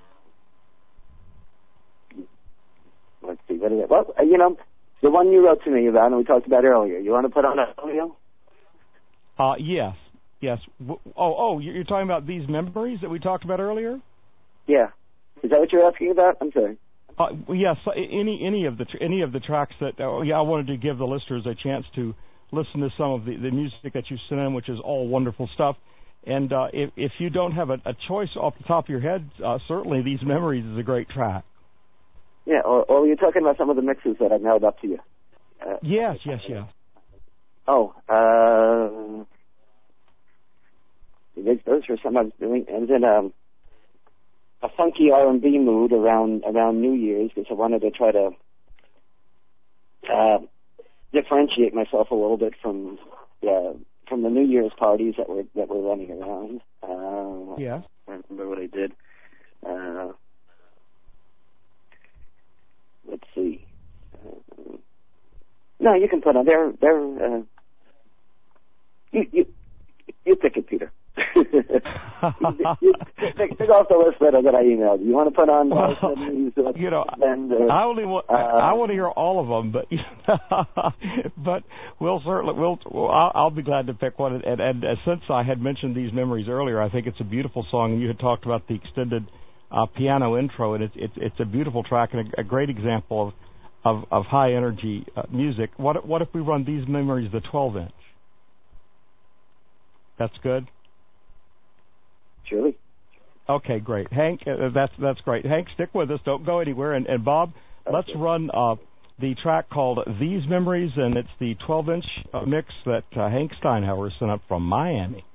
let's see. What is it? Well, you know, the one you wrote to me about and we talked about earlier. You want to put on that audio?
Uh, yes, yes. Oh, oh, you're talking about these memories that we talked about earlier?
Yeah. Is that what you're asking about? I'm sorry.
Uh, yes. Any any of the any of the tracks that uh, yeah, I wanted to give the listeners a chance to listen to some of the, the music that you sent in, which is all wonderful stuff. And uh, if if you don't have a, a choice off the top of your head, uh, certainly these memories is a great track.
Yeah. Or, or you're talking about some of the mixes that I've mailed up to you. Uh,
yes, yes, yes.
Oh, uh, those were some I was doing. I was in um, a funky R and B mood around around New Year's because I wanted to try to uh, differentiate myself a little bit from uh, from the New Year's parties that were that were running around. Uh,
yeah.
I remember what I did. Uh, let's see. Uh, no, you can put on. They're they're. Uh, you you you pick it, Peter. Take off the list that, that I emailed. You want to put on?
Well,
uh,
you know,
and, uh,
I only want uh, I want to hear all of them, but but we'll certainly we'll, we'll I'll, I'll be glad to pick one. And, and uh, since I had mentioned these memories earlier, I think it's a beautiful song, and you had talked about the extended uh, piano intro, and it's it's it's a beautiful track and a, a great example of of, of high energy uh, music. What what if we run these memories the twelve inch? That's good.
Surely.
Okay, great. Hank, uh, that's that's great. Hank, stick with us. Don't go anywhere. And, and Bob, okay. Let's run uh, the track called These Memories, and it's the twelve inch uh, mix that uh, Hank Steinhauer sent up from Miami.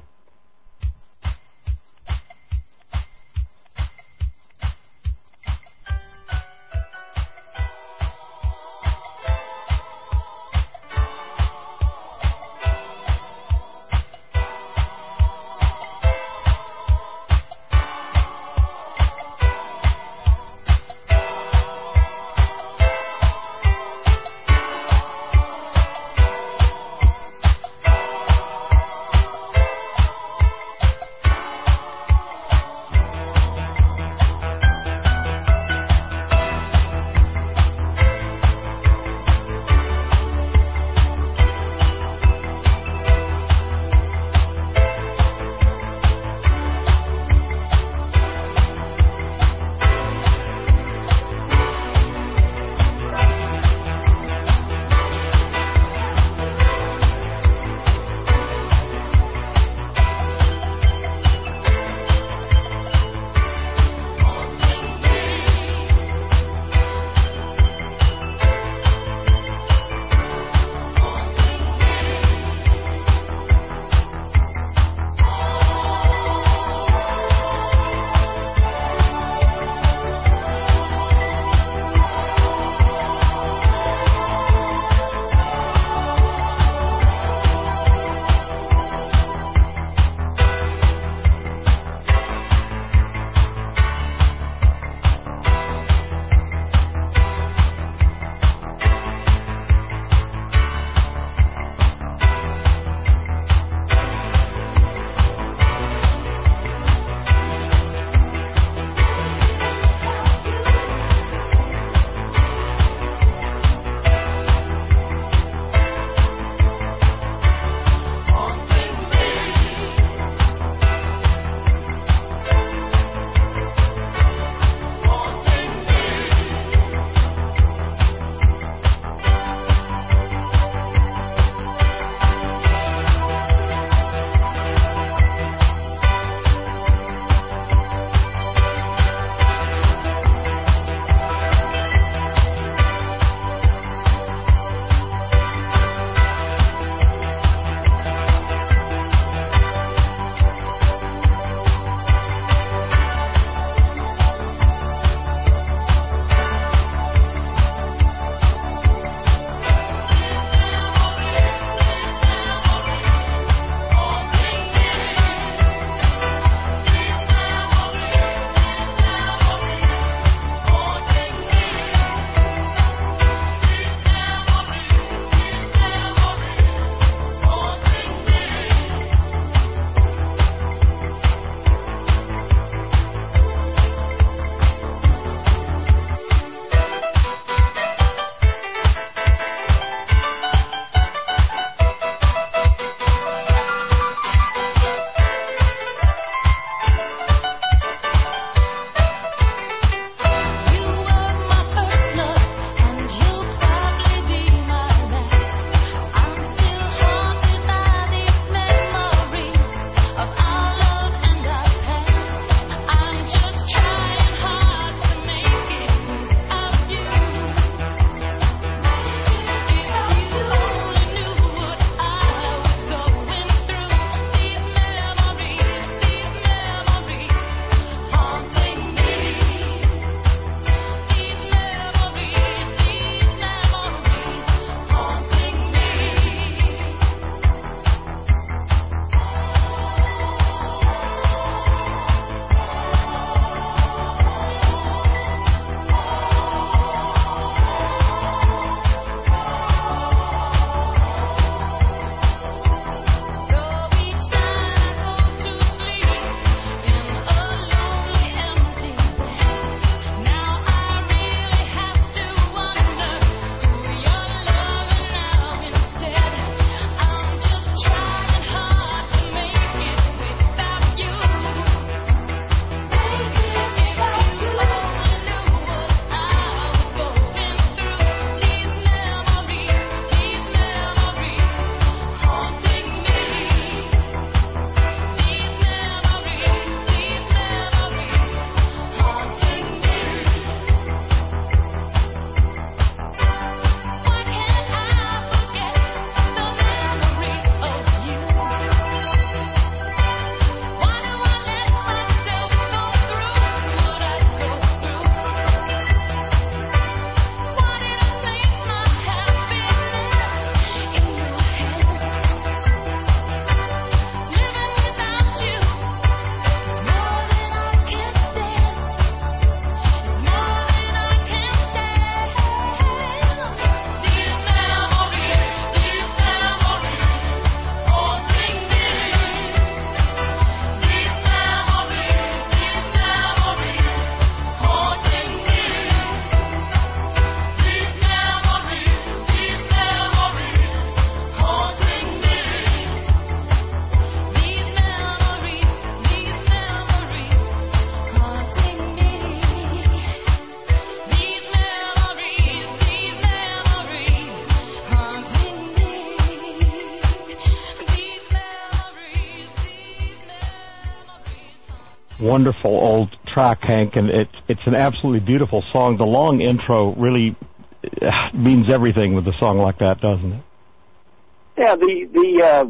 wonderful old track, Hank, and it, it's an absolutely beautiful song. The long intro really means everything with a song like that, doesn't it?
Yeah, the the uh,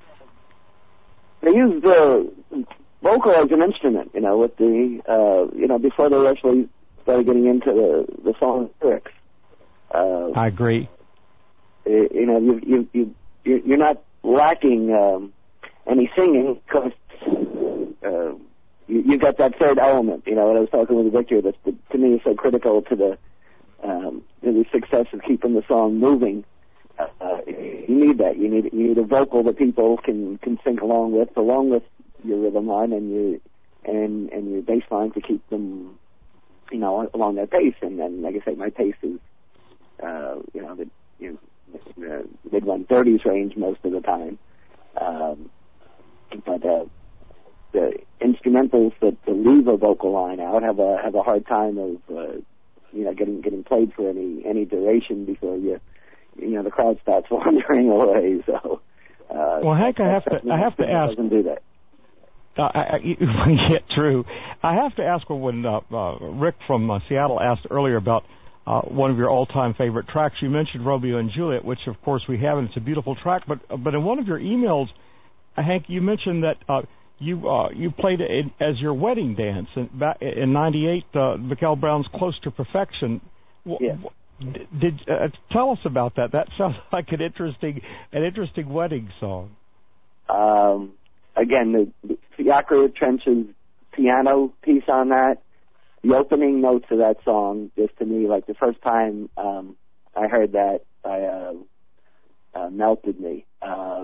they use the vocal as an instrument, you know, with the uh, you know before they actually started getting into the the song lyrics. Uh,
I agree.
You know, you you you you're not lacking um, any singing because uh, you you got that third element. You know, what I was talking with Victor, that to me is so critical to the um, to the success of keeping the song moving. Uh, you need that. You need you need a vocal that people can, can sing along with, along with your rhythm line and your and and your bass line to keep them, you know, along that pace. And then, like I say, my pace is, uh, you know, the you know, mid one thirties range most of the time. Um, but uh, the instrumentals that, that leave a vocal line out have a have a hard time of, uh, you know, getting getting played for any any duration before you. You know, the crowd starts wandering away. So, uh,
well, Hank, I have to, I have to ask.
Doesn't do that.
Uh, I, I, yeah, true. I have to ask when uh, uh, Rick from uh, Seattle asked earlier about uh, one of your all-time favorite tracks. You mentioned Romeo and Juliet, which of course we have, and it's a beautiful track. But but in one of your emails, uh, Hank, you mentioned that uh, you uh, you played it as your wedding dance in in ninety-eight. Uh, Michael Brown's "Close to Perfection."
Yeah.
Did uh, tell us about that? That sounds like an interesting, an interesting wedding song.
Um, again, the, the Fiacre Trench's piano piece on that, the opening notes of that song, just to me, like the first time um, I heard that, I uh, uh, melted me. Uh,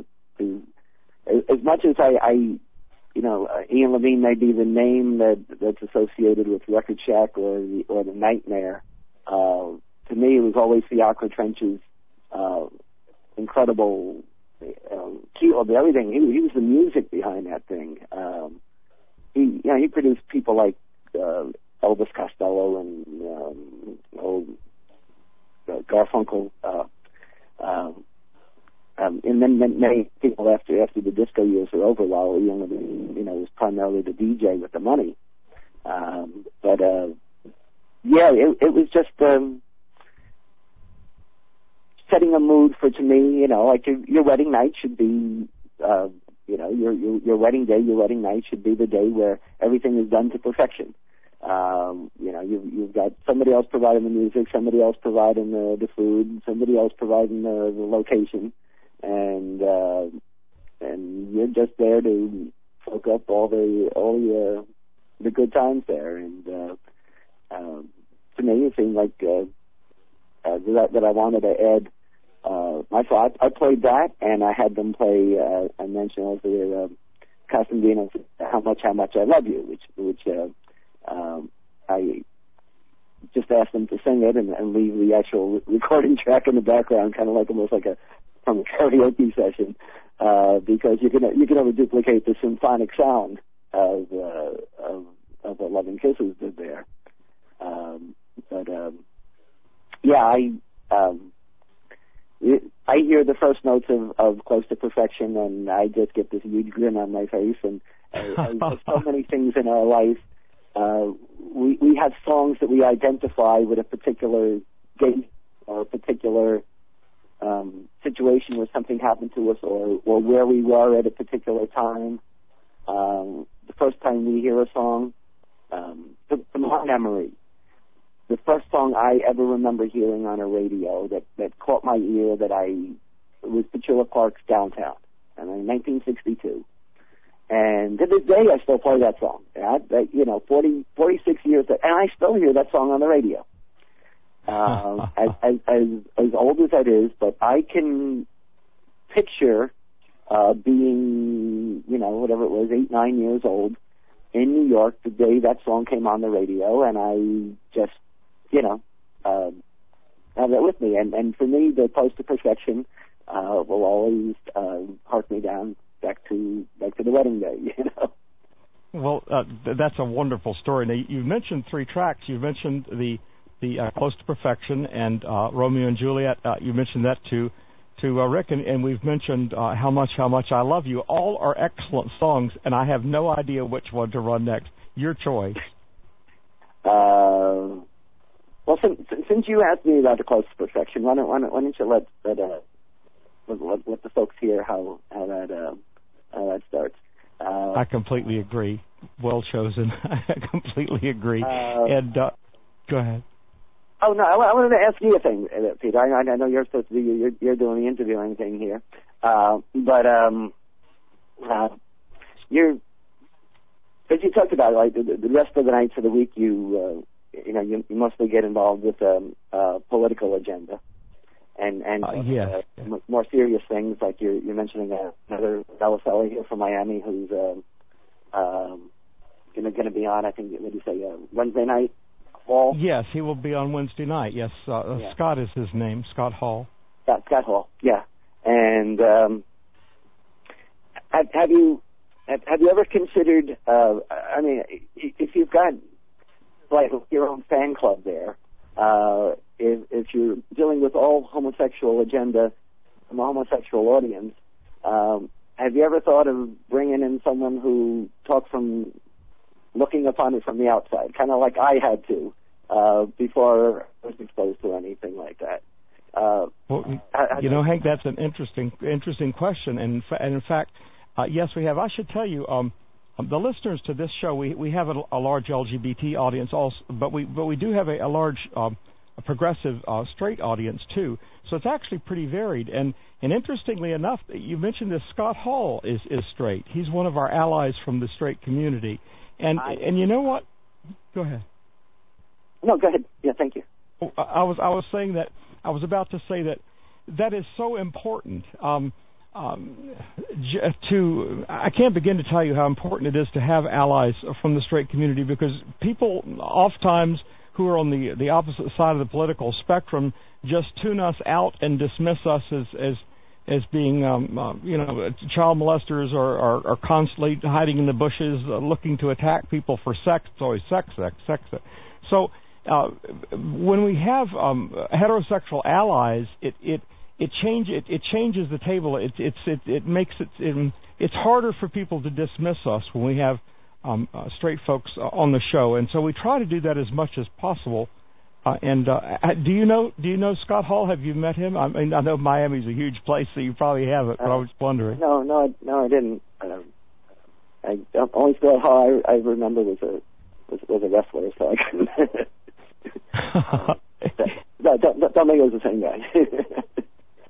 as much as I, I you know, uh, Ian Levine may be the name that that's associated with Record Shack or the or the Nightmare. Uh, To me, it was always Fiacre Trench's uh, incredible uh, key of everything. He, he was the music behind that thing. Um, he, you know, he produced people like uh, Elvis Costello and um, old uh, Garfunkel, uh, um, um, and then many people after after the disco years were over, while you know, you know, was primarily the D J with the money. Um, but uh, yeah, it, it was just. Um, setting a mood for, to me, you know, like your, your wedding night should be, uh, you know, your, your your wedding day, your wedding night should be the day where everything is done to perfection. Um, you know, you've, you've got somebody else providing the music, somebody else providing the, the food, somebody else providing the, the location, and uh, and you're just there to soak up all the all the uh, the good times there. And uh, um, to me, it seemed like. Uh, Uh, that, that I wanted to add. Uh, my thought, I played that, and I had them play. Uh, I mentioned earlier, uh, Costandino's "How Much, How Much I Love You," which, which uh, um, I just asked them to sing it and, and leave the actual recording track in the background, kind of like almost like a from a karaoke session, uh, because you can you can never duplicate the symphonic sound of uh, of, of what Love and Kisses did there. Um, but um, Yeah, I um, I hear the first notes of, of Close to Perfection, and I just get this huge grin on my face. And uh, there's so many things in our life. Uh, we we have songs that we identify with a particular date or a particular um, situation where something happened to us, or or where we were at a particular time. Um, the first time we hear a song, um, from my memory. The first song I ever remember hearing on a radio that, that caught my ear that I was Petula Clark's Downtown, and in nineteen sixty-two. And to this day, I still play that song. Yeah, that, you know, forty, forty-six years, and I still hear that song on the radio. Um, as, as, as, as old as that is, but I can picture uh, being, you know, whatever it was, eight, nine years old in New York the day that song came on the radio, and I just, you know, um, have that with me. And, and for me, the Close to Perfection uh, will always uh, hark me down back to back to the wedding day, you know.
Well, uh, th- that's a wonderful story. Now, you mentioned three tracks. You mentioned the the uh, Close to Perfection and uh, Romeo and Juliet. Uh, you mentioned that to to uh, Rick, and, and we've mentioned uh, How Much, How Much I Love You. All are excellent songs, and I have no idea which one to run next. Your choice.
Uh, well, since, since you asked me about the close to perfection, why don't, why don't, why don't you let let, uh, let, let, let the folks hear how how that uh, how that starts. Uh,
I completely agree. Well chosen. I completely agree.
Uh,
and uh, go ahead.
Oh no, I, I wanted to ask you a thing, uh, Peter. I, I know you're supposed to be you're, you're doing the interviewing thing here, uh, but um, uh, you're. As you talked about, like the, the rest of the nights of the week, you uh, you know you, you mostly get involved with um, uh, political agenda, and and
uh, yes.
uh,
yeah.
m- more serious things like you're you're mentioning uh, another fellow fellow here from Miami who's um, um, going to be on. I think what do you say uh, Wednesday night. Hall?
Yes, he will be on Wednesday night. Yes, uh,
yeah.
Scott is his name, Scott Hall.
Scott, Scott Hall. Yeah, and um, have, have you have, have you ever considered? Uh, I mean, if you've got like your own fan club there, uh, if, if you're dealing with all homosexual agenda from a homosexual audience, um, have you ever thought of bringing in someone who talked from looking upon it from the outside, kind of like I had to uh, before I was exposed to anything like that? Uh,
well,
I,
you know, Hank, that's an interesting, interesting question, and, and in fact, uh, yes, we have. I should tell you, um, the listeners to this show, we we have a, a large L G B T audience, also, but we but we do have a, a large um, a progressive uh, straight audience too. So it's actually pretty varied. And and interestingly enough, you mentioned this. Scott Hall is is straight. He's one of our allies from the straight community. And
I,
and you know what? Go ahead.
No, go ahead. Yeah, thank you.
I was I was saying that I was about to say that that is so important. Um, um, to I can't begin to tell you how important it is to have allies from the straight community, because people oftentimes who are on the the opposite side of the political spectrum just tune us out and dismiss us as as as being, um, uh, you know, child molesters or are, are constantly hiding in the bushes, uh, looking to attack people for sex. It's always sex, sex, sex. sex. So uh, when we have um, heterosexual allies, it it it change it, it changes the table. It it's it it makes it, it it's harder for people to dismiss us when we have um, uh, straight folks on the show, and so we try to do that as much as possible. Uh, and uh, do you know do you know Scott Hall? Have you met him? I mean, I know Miami's a huge place, so you probably haven't. But uh, I was wondering.
No, no, I, no, I didn't. Um, I don't, only Scott Hall I, I remember was a was, was a wrestler, so I couldn't. um, that, don't, don't, don't think it was the same guy.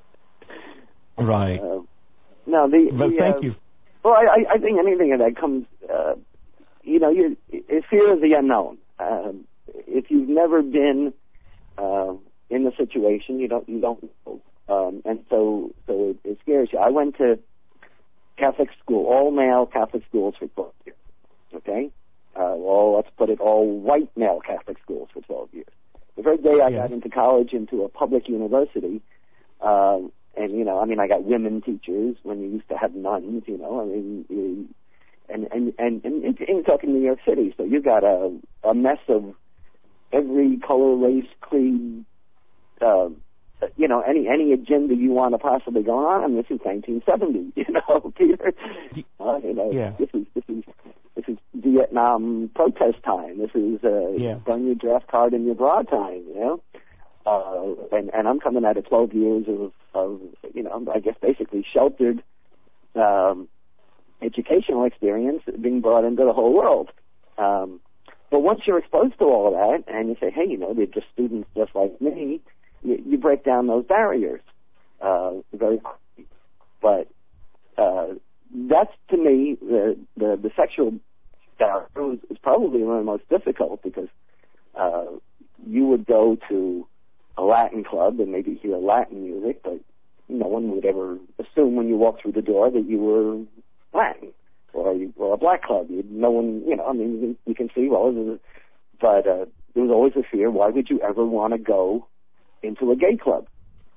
Right.
Uh, no, the.
But
the,
thank
uh,
you.
Well, I, I think anything that comes, uh, you know, you fear of the unknown. Um, If you've never been uh, in the situation, you don't you don't know, um, and so so it, it scares you. I went to Catholic school, all male Catholic schools for twelve years. Okay, uh, well, let's put it all white male Catholic schools for twelve years. The very day I
yeah.
got into college, into a public university, uh, and you know, I mean, I got women teachers when you used to have nuns. You know, I mean. You, and and and and, and you're talking New York City, so you got a a mess of every color, race, creed, uh, you know, any any agenda you want to possibly go on. This is nineteen seventy, you know, Peter. Uh, you know,
yeah.
this is this is this is Vietnam protest time. This is uh,
yeah.
burn your draft card in your bra time, you know. Uh, and and I'm coming out of twelve years of of you know, I guess basically sheltered um, educational experience being brought into the whole world. Um, But once you're exposed to all of that, and you say, hey, you know, they're just students just like me, you, you break down those barriers uh, very quickly. But uh, that's, to me, the, the, the sexual barrier is, is probably one of the most difficult, because uh, you would go to a Latin club and maybe hear Latin music, but no one would ever assume when you walk through the door that you were Latin. Or, or a black club. You, no one, you know, I mean, you, you can see, well, was, but uh, there was always a fear, why would you ever want to go into a gay club?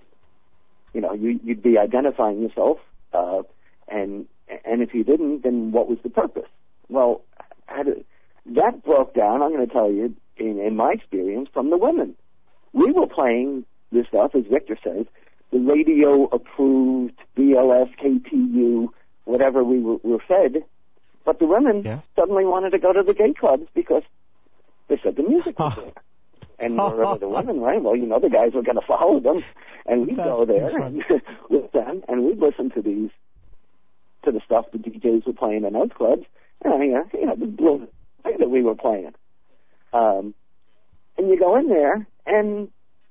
You know, you, you'd be identifying yourself, uh, and and if you didn't, then what was the purpose? Well, had it, that broke down, I'm going to tell you, in, in my experience, from the women. We were playing this stuff, as Victor says, the radio-approved B L S, K T U, whatever we were, were fed, But the women
yeah.
suddenly wanted to go to the gay clubs because they said the music was there. And wherever the women went, well, you know, the guys were going to follow them, and we'd go there and, with them, and we'd listen to these, to the stuff the D Js were playing in those clubs, and, you know, the blue thing that we were playing. Um, and you go in there, and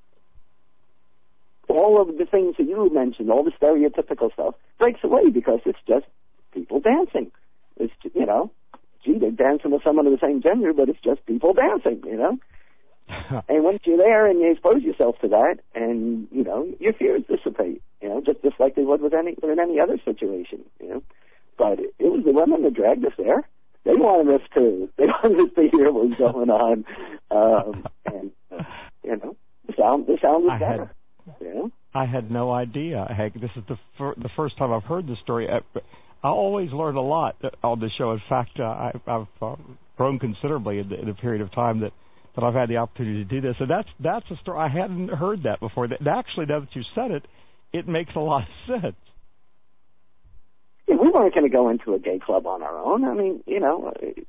all of the things that you mentioned, all the stereotypical stuff, breaks away because it's just people dancing. It's, you know, gee, they're dancing with someone of the same gender, but it's just people dancing, you know. And once you're there and you expose yourself to that, and, you know, your fears dissipate, you know, just, just like they would with any, with any other situation, you know. But it, it was the women that dragged us there. They wanted us to, they wanted us to hear what was going on. Um, and, uh, you know, the sound, the sound was I better. Had, you know? I
had no idea. Heck, this is the, fir- the first time I've heard this story. I, I always learn a lot on the show. In fact, uh, I, I've uh, grown considerably in the, in the period of time that that I've had the opportunity to do this. And that's that's a story. I hadn't heard that before. That, actually, now that you said it, it makes a lot of sense.
Yeah, we weren't going to go into a gay club on our own. I mean, you know, it,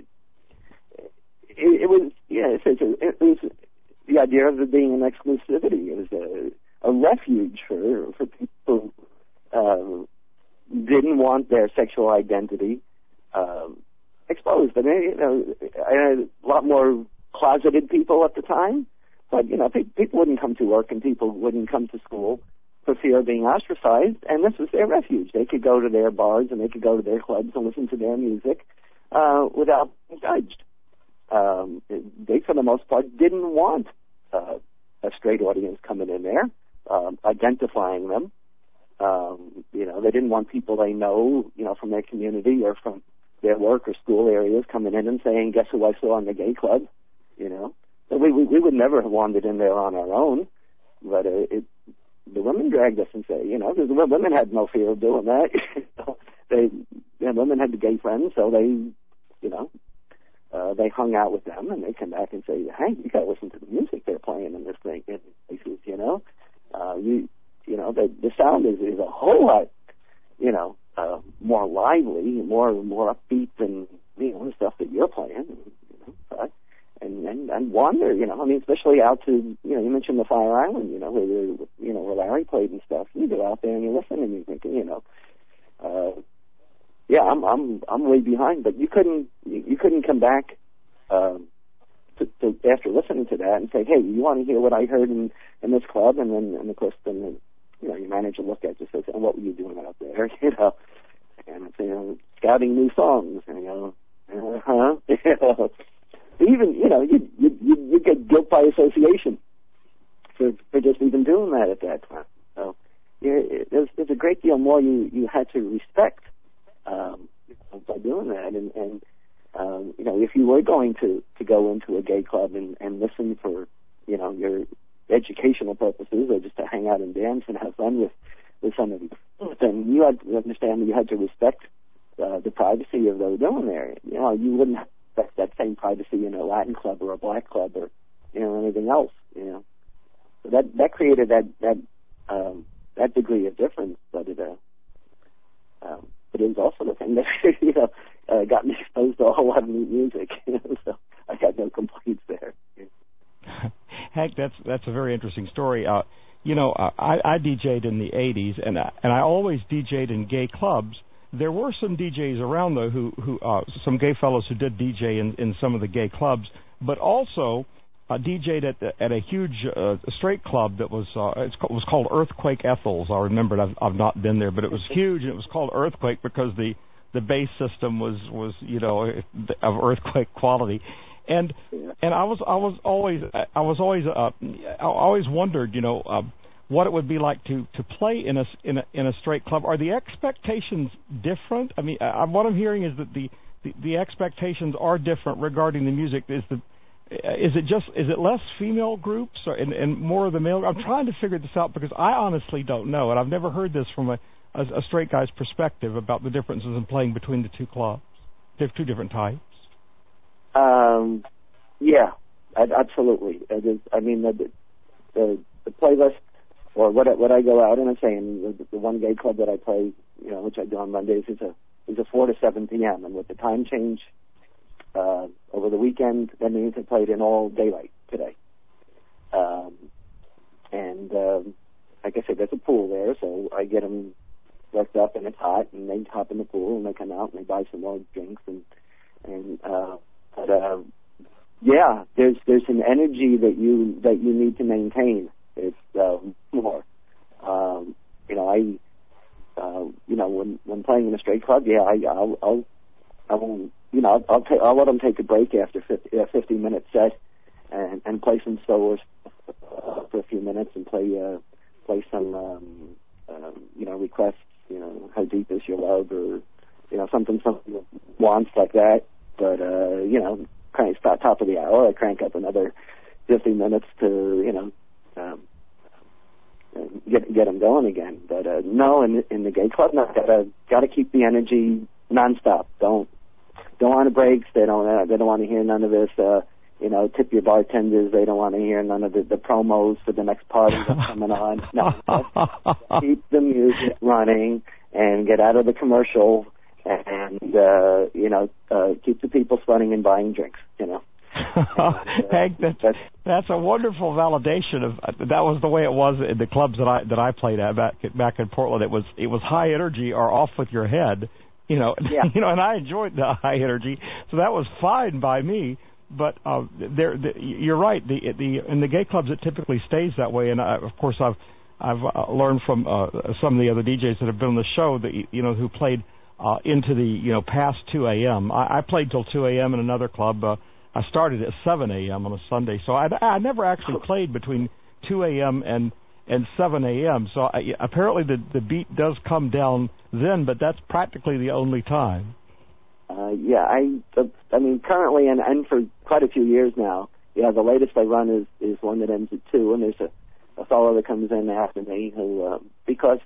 it, it was, yeah, it, it, it was the idea of it being an exclusivity. It was a, a refuge for, for people who um, didn't want their sexual identity um, exposed. I mean, you know, I had a lot more closeted people at the time, but, you know, pe- people wouldn't come to work and people wouldn't come to school for fear of being ostracized, and this was their refuge. They could go to their bars and they could go to their clubs and listen to their music uh, without being judged. Um, they, for the most part, didn't want uh, a straight audience coming in there, um, identifying them. Um, you know, they didn't want people they know, you know, from their community or from their work or school areas coming in and saying, guess who I saw in the gay club? You know, so we, we we would never have wandered in there on our own, but uh, it, the women dragged us and say, you know, because the women had no fear of doing that. they, the women had the gay friends, so they, you know, uh, they hung out with them, and they come back and say, hey, you got to listen to the music they're playing in this thing, in places, you know, uh, you, you know, the the sound is is a whole lot, you know, uh, more lively, more more upbeat than you know the stuff that you're playing, you know, but. And, and and wander, you know. I mean, especially out to, you know, you mentioned the Fire Island, you know, where you know where Larry played and stuff. You go out there and you listen and you're thinking, you know, uh, yeah, I'm I'm I'm way behind, but you couldn't you, you couldn't come back um, to, to after listening to that and say, hey, you want to hear what I heard in in this club? And then and of course then you know your manager looked at you and says, and what were you doing out there, you know? And it's, you know, scouting new songs, and, you know, uh huh, you know. Even, you know, you you you get guilt by association for for just even doing that at that time. So yeah, there's there's a great deal more you you had to respect um, by doing that. And and um, you know, if you were going to to go into a gay club and and listen for you know your educational purposes or just to hang out and dance and have fun with with somebody, then you had to understand that you had to respect uh, the privacy of those doing there. You know, you wouldn't have That, that same privacy in a Latin club or a black club or you know anything else, you know. So that that created that that um, that degree of difference, but it uh, um, but it was also the thing that you know uh, got me exposed to a whole lot of new music. You know, so I got no complaints there.
Hank, that's that's a very interesting story. Uh, you know, uh, I, I D J'd in the eighties, and I, and I always D J'd in gay clubs. There were some D Js around, though, who, who uh, some gay fellows who did D J in, in some of the gay clubs, but also uh, D J'd at, at a huge uh, straight club that was uh, it's called, was called Earthquake Ethel's. I remember it. I've, I've not been there, but it was huge, and it was called Earthquake because the, the bass system was, was you know of earthquake quality, and and I was I was always I was always uh, I always wondered you know. Uh, what it would be like to, to play in a, in a in a straight club. Are the expectations different? I mean, I, what I'm hearing is that the, the, the expectations are different regarding the music. Is the is it just is it less female groups or, and, and more of the male? I'm trying to figure this out because I honestly don't know, and I've never heard this from a, a, a straight guy's perspective about the differences in playing between the two clubs. They're two different types.
Um, yeah, absolutely. It is, I mean, the the, the playlist. Or what I, what I go out and I'm saying the, the one gay club that I play, you know, which I do on Mondays, is a is a four to seven p.m. and with the time change uh, over the weekend, that means they played in all daylight today. Um, and um, like I said, there's a pool there, so I get them worked up and it's hot, and they hop in the pool and they come out and they buy some more drinks and and uh, but uh, yeah, there's there's an energy that you that you need to maintain. It's uh, more, um, you know, I. Uh, you know, when when playing in a straight club, yeah, I, I'll, I'll, I'll, you know, I'll, I'll, ta- I'll let them take a break after fifty, uh, fifty minute set, and and play some solos uh, for a few minutes, and play uh, play some, um, uh, you know, requests, you know, how deep is your love, or you know, something something wants like that. But uh, you know, crank start top of the hour, I crank up another fifty minutes to, you know. Um, Get get them going again, but uh, no, in in the gay club, no, gotta gotta keep the energy nonstop. Don't don't want to breaks. They don't uh, they don't want to hear none of this. Uh, you know, tip your bartenders. They don't want to hear none of the, the promos for the next party that's coming on. No, keep the music running and get out of the commercial, and uh, you know, uh, keep the people sweating and buying drinks. You know. And, uh,
Hank, that's, that's that's a wonderful validation of uh, that was the way it was in the clubs that I that I played at back back in Portland. It was it was high energy or off with your head, you know.
Yeah.
You know, and I enjoyed the high energy, so that was fine by me. But uh, there, the, you're right. The the in the gay clubs it typically stays that way, and I, of course I've I've uh, learned from uh, some of the other D Js that have been on the show that you know who played uh, into the you know past two a.m. I, I played till two a.m. in another club. Uh, I started at seven a.m. on a Sunday, so I, I never actually played between two a.m. and and seven a.m. So I, apparently the the beat does come down then, but that's practically the only time.
Uh, yeah, I I mean currently and, and for quite a few years now, yeah, the latest I run is, is one that ends at two, and there's a, a fellow that comes in after me who uh, because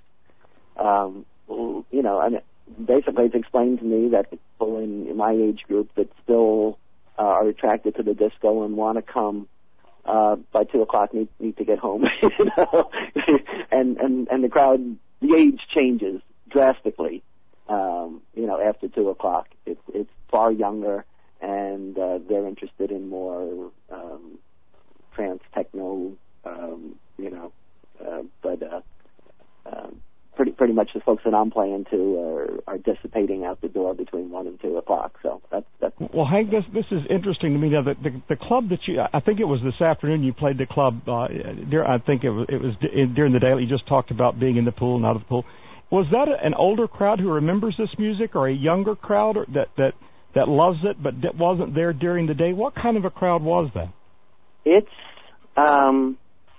um, you know, and basically it's explained to me that people in my age group that still Uh, are attracted to the disco and want to come uh, by two o'clock need need to get home, you know, and and and the crowd, the age changes drastically, um, you know, after two o'clock. It's it's far younger, and uh, they're interested in more um, trance techno, um, you know, uh, but uh, uh, pretty pretty much the folks that I'm playing to are, are dissipating out the door between one and two o'clock. So that's that's.
Well, Hank, this this is interesting to me. Now, the the, the club that you, I think it was this afternoon you played the club. Uh, there, I think it was it was during the day. You just talked about being in the pool and out of the pool. Was that an older crowd who remembers this music, or a younger crowd or that that that loves it but that wasn't there during the day? What kind of a crowd was that?
It's um,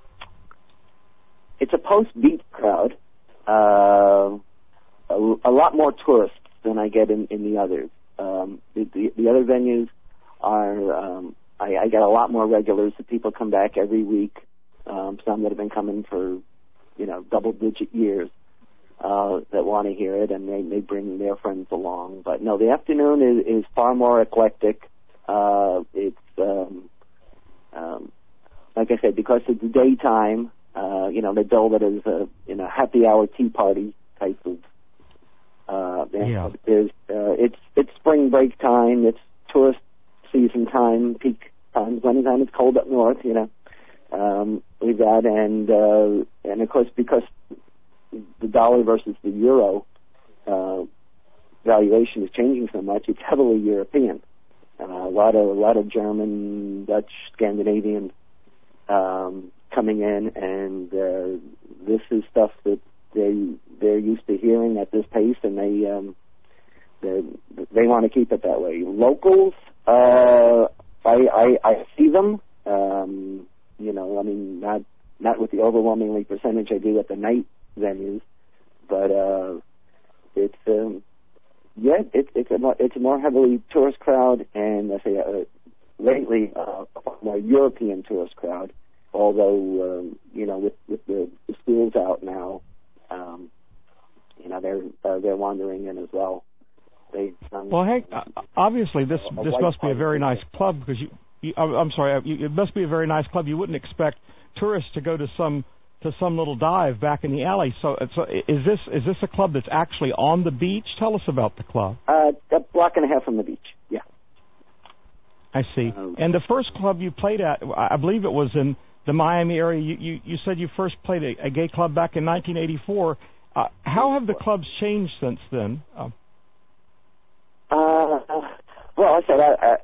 it's a post-beat crowd. Uh, a, a lot more tourists than I get in, in the others. Um, the, the, the other venues are, um, I, I get a lot more regulars. The people come back every week. Um, some that have been coming for, you know, double-digit years uh, that want to hear it, and they, they bring their friends along. But no, the afternoon is, is far more eclectic. Uh, it's, um, um, like I said, because it's the daytime. Uh, you know, they bill it as a, you know, happy hour tea party type of, uh,
yeah.
There's, uh, it's, it's spring break time, it's tourist season time, peak times, anytime it's cold up north, you know, um, we've got, and, uh, and of course, because the dollar versus the euro, uh, valuation is changing so much, it's heavily European. Uh, a lot of, a lot of German, Dutch, Scandinavian, um, coming in, and uh, this is stuff that they they're used to hearing at this pace, and they um, they they want to keep it that way. Locals, uh, I, I I see them, um, you know, I mean not not with the overwhelmingly percentage I do at the night venues, but uh, it's um, yeah, it, it's a more, it's a more heavily tourist crowd, and I say uh, lately uh, a more European tourist crowd. Although, um, you know, with, with the, the schools out now, um, you know, they're uh, they're wandering in as well. They, um,
well, Hank, obviously this a, a this must be a very nice club because you, you I'm sorry, you, it must be a very nice club. You wouldn't expect tourists to go to some to some little dive back in the alley. So, so is this is this a club that's actually on the beach? Tell us about the club.
Uh, a block and a half from the beach. Yeah.
I see. Um, and the first club you played at, I believe it was in the Miami area. You you, you said you first played a, a gay club back in nineteen eighty-four. Uh, how have the clubs changed since then? Uh,
uh, well, I said I,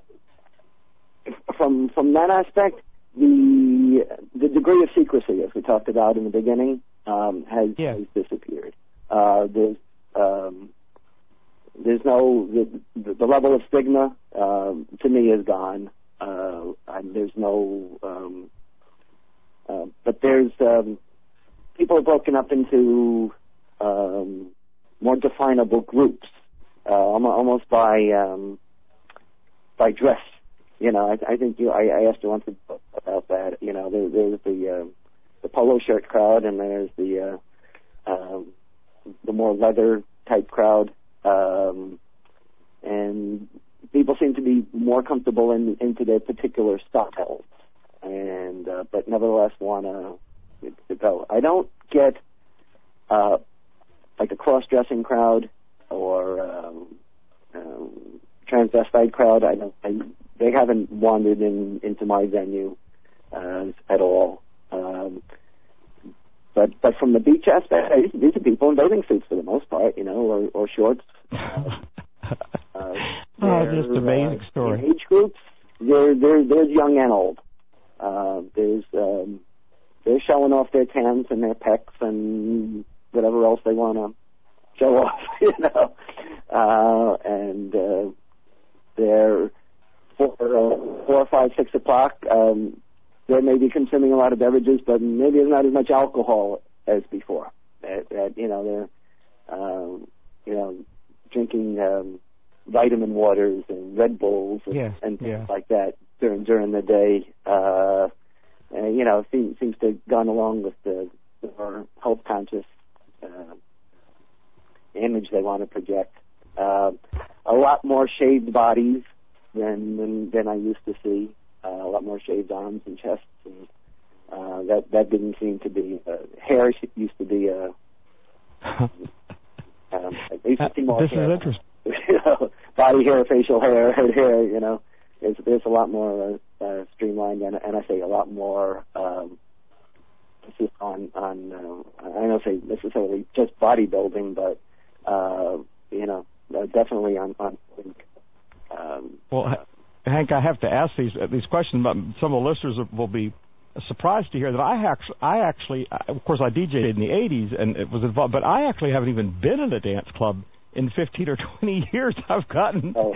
I, from from that aspect, the the degree of secrecy, as we talked about in the beginning, um, has, yeah. has disappeared. Uh, there's um, there's no the, the level of stigma um, to me is gone. Uh, and there's no, um, uh, but there's um, people are broken up into um, more definable groups, uh, almost by um, by dress. You know, I, I think you. I, I asked you once about that. You know, there, there's the uh, the polo shirt crowd, and there's the uh, um, the more leather type crowd, um, and people seem to be more comfortable in into their particular styles, and uh, but nevertheless want to to go. I don't get uh, like a cross-dressing crowd or um, um, transvestite crowd. I don't. I, they haven't wandered in into my venue uh, at all. Um, but but from the beach aspect, these, these are people in bathing suits for the most part, you know, or, or shorts. Uh,
oh, just amazing
uh,
story.
Age groups, there there there's young and old. Uh, there's um, they're showing off their tans and their pecs and whatever else they want to show off, you know. Uh, and uh, they're four, uh, four, five, six o'clock. Um, they may be consuming a lot of beverages, but maybe there's not as much alcohol as before. That, that you know, they're um, you know drinking um, vitamin waters and Red Bulls and,
yeah,
and things
yeah.
like that during during the day. Uh, and, you know, seems seems to have gone along with the, the more health conscious uh, image they want to project. Uh, a lot more shaved bodies than than, than I used to see. Uh, a lot more shaved arms and chests, and uh, that that didn't seem to be. Uh, hair used to be a. Um, I used to see more
this
hair.
is interesting.
You know, body hair, facial hair, head hair. You know, there's there's a lot more uh, uh, streamlined, and, and I say a lot more. Um, on on uh, I don't say necessarily just bodybuilding, but uh, you know, uh, definitely on on. Um,
well. Uh, Hank, I have to ask these uh, these questions, but some of the listeners will be surprised to hear that I actually, I actually, of course, I D J'd in the eighties and it was involved, but I actually haven't even been in a dance club in fifteen or twenty years. I've gotten
oh.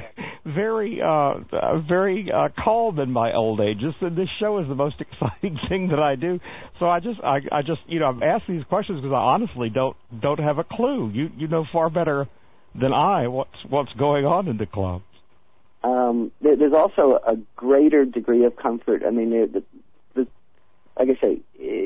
very, uh, very uh, calm in my old age. This, this show is the most exciting thing that I do. So I just, I, I just, you know, I'm asking these questions because I honestly don't don't have a clue. You you know far better than I what's what's going on in the club.
Um, there, there's also a greater degree of comfort. I mean, the, the, like I say,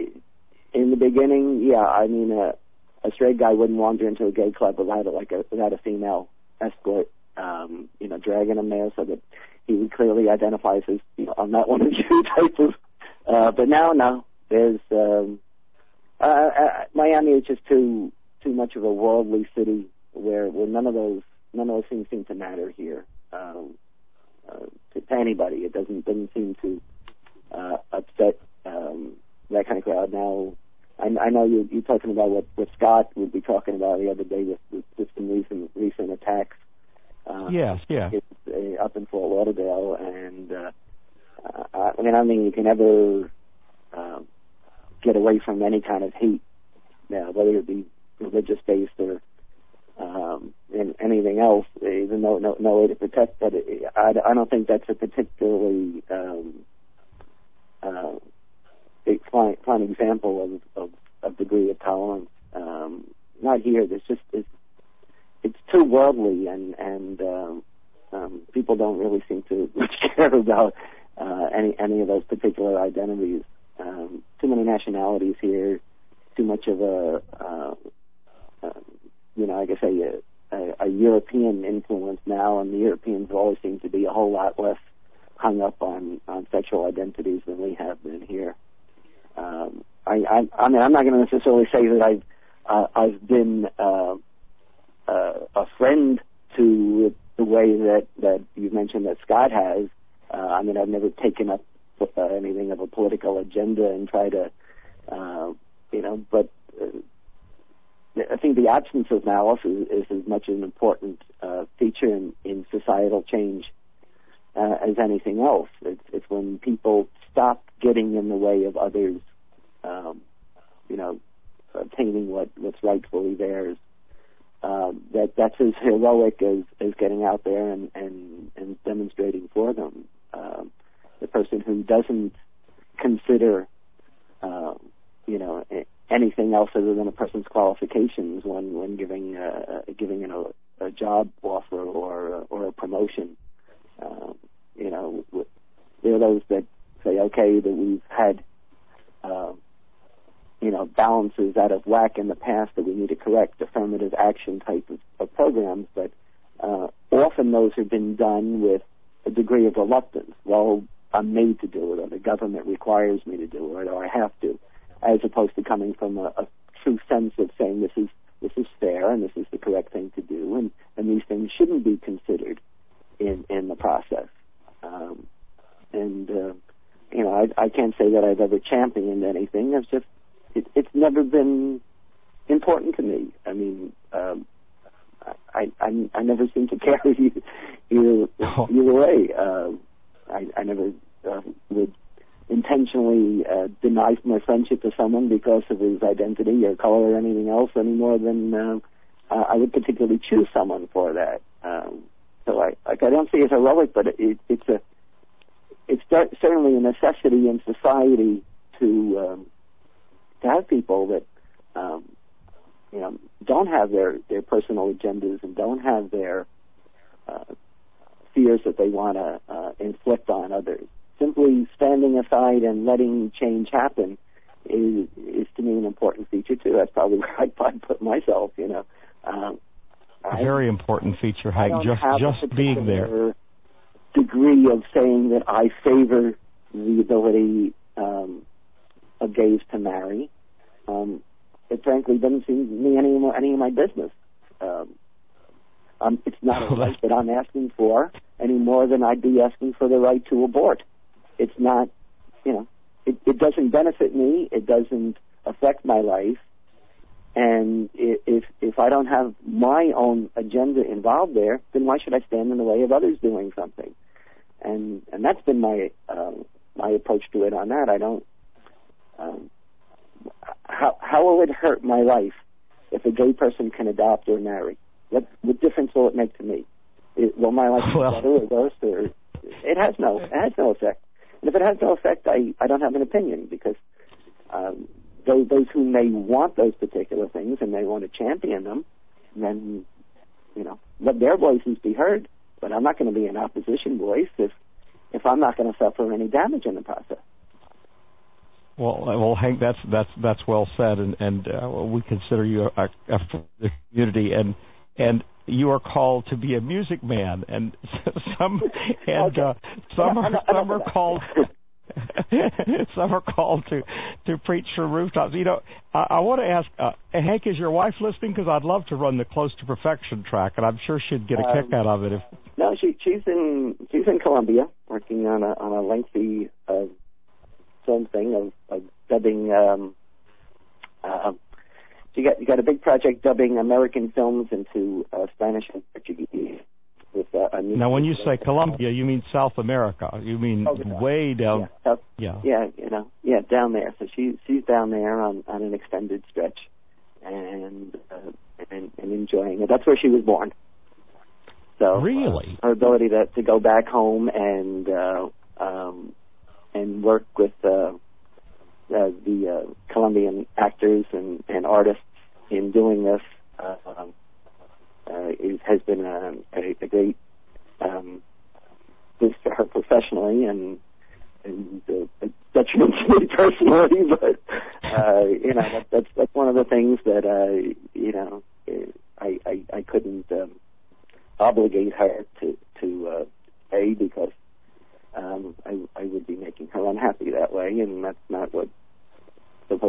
in the beginning, yeah, I mean, uh, a straight guy wouldn't wander into a gay club without a, like a, without a female escort, um, you know, dragging him there so that he would clearly identify as, you know, I'm not one of you type of. Uh, but now, no, there's um, uh, uh, Miami is just too too much of a worldly city where where none of those none of those things seem to matter here. Um, uh, to, to anybody, it doesn't doesn't seem to uh, upset um, that kind of crowd. Now, I, I know you you're talking about what, what Scott would be talking about the other day with, with, with some recent recent attacks. Uh,
yes, yeah.
Uh, up in Fort Lauderdale, and uh, uh, I mean, I don't think you can ever uh, get away from any kind of hate, now, whether it be religious based or Um, and anything else, even though no, no way to protect, but it, I, I don't think that's a particularly um, uh, big fine, fine example of, of, of degree of tolerance. Um, not here. There's just it's, it's too worldly, and and um, um, people don't really seem to much care about uh, any any of those particular identities. Um, too many nationalities here. Too much of a uh, uh, you know, I guess a, a, a European influence now, and the Europeans always seem to be a whole lot less hung up on, on sexual identities than we have been here. Um, I, I, I, I mean, I'm not going to necessarily say that I've uh, I've been uh, uh, a friend to the way that that you mentioned that Scott has. Uh, I mean, I've never taken up uh, anything of a political agenda and try to, uh, you know, but uh, I think the absence of malice is, is as much an important uh, feature in, in societal change uh, as anything else. It's, it's when people stop getting in the way of others, um, you know, obtaining what, what's rightfully theirs. Um, that that's as heroic as, as getting out there and, and, and demonstrating for them. Um, the person who doesn't consider, uh, you know, anything else other than a person's qualifications when, when giving uh, giving a, a job offer or or a promotion, um, you know, there are those that say, okay, that we've had, uh, you know, balances out of whack in the past that we need to correct, affirmative action type of, of programs, but uh, often those have been done with a degree of reluctance. Well, I'm made to do it, or the government requires me to do it, or I have to, as opposed to coming from a, a true sense of saying this is this is fair and this is the correct thing to do, and, and these things shouldn't be considered in, in the process. Um, and, uh, you know, I, I can't say that I've ever championed anything. It's just, it, it's never been important to me. I mean, um, I, I, I never seem to care either, either, either way. Uh, I, I never uh, would intentionally uh, deny my friendship to someone because of his identity or color or anything else any more than uh, uh, I would particularly choose someone for that. Um, so I, like, I don't see it as heroic, but it, it's a, it's certainly a necessity in society to um, to have people that um, you know don't have their, their personal agendas and don't have their uh, fears that they want to uh, inflict on others. Simply standing aside and letting change happen is, is to me an important feature too. That's probably where I'd, I'd put myself. You know, um,
a very I, important feature, Hank. Just just being there.
Degree of saying that I favor the ability um, of gays to marry. Um, it frankly doesn't seem to me any any of my business. Um, um, it's not a right that I'm asking for any more than I'd be asking for the right to abort. It's not, you know, it, it doesn't benefit me. It doesn't affect my life. And if if I don't have my own agenda involved there, then why should I stand in the way of others doing something? And and that's been my uh, my approach to it on that. I don't. Um, how how will it hurt my life if a gay person can adopt or marry? What what difference will it make to me? It, will my life be
well,
better or worse? Or it has no it has no effect. And if it has no effect, I, I don't have an opinion because um, those, those who may want those particular things and may want to champion them, then, you know, let their voices be heard. But I'm not going to be an opposition voice if, if I'm not going to suffer any damage in the process.
Well, well, Hank, that's that's that's well said, and and uh, we consider you a, a, a community, and and you are called to be a music man, and some and uh, some are some are called some are called to to preach from rooftops. You know, I, I want to ask uh, Hank, is your wife listening? Because I'd love to run the Close to Perfection track, and I'm sure she'd get a um, kick out of it. If
no, she she's in she's in Colombia working on a on a lengthy uh, film thing of, of dubbing. Um, uh, You got you got a big project dubbing American films into uh, Spanish and Portuguese. With, uh, a new
now, when you say Colombia, you mean South America. You mean oh, way down.
Yeah, South,
yeah,
yeah, you know, yeah, down there. So she she's down there on, on an extended stretch, and, uh, and and enjoying it. That's where she was born. So
really,
uh, her ability to to go back home and uh, um, and work with. Uh, Uh, the uh, Colombian actors and, and artists in doing this uh, uh, is, has been a, a, a great um, boost for her professionally and, and uh, a detriment to me personally. But uh, you know that, that's that's one of the things that uh, you know I I, I couldn't um, obligate her to to uh, pay because. Um, I, I would be making her unhappy that way, and that's not what supposed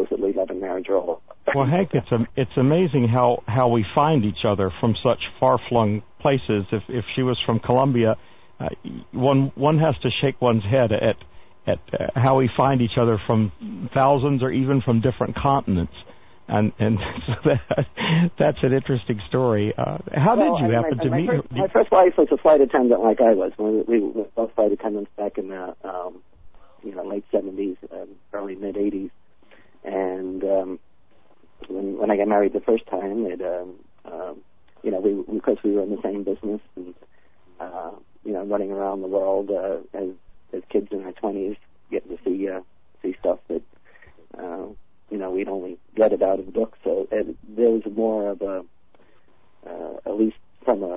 supposedly love and marriage are all.
Well, Hank, it's a, it's amazing how, how we find each other from such far-flung places. If if she was from Colombia, uh, one one has to shake one's head at at uh, how we find each other from thousands or even from different continents. And and so that, that's an interesting story. Uh, how
well,
did you
I
happen
my,
to
my
meet
first,
her?
My first wife was a flight attendant like I was. We, we were both flight attendants back in the um, you know late seventies, um, early mid eighties. And um, when when I got married the first time, it um, um, you know we because we were in the same business and uh, you know running around the world uh, as as kids in our twenties, getting to see uh, see stuff that. Uh, You know, we'd only read about in books, so it, there was more of a, uh, at least from a,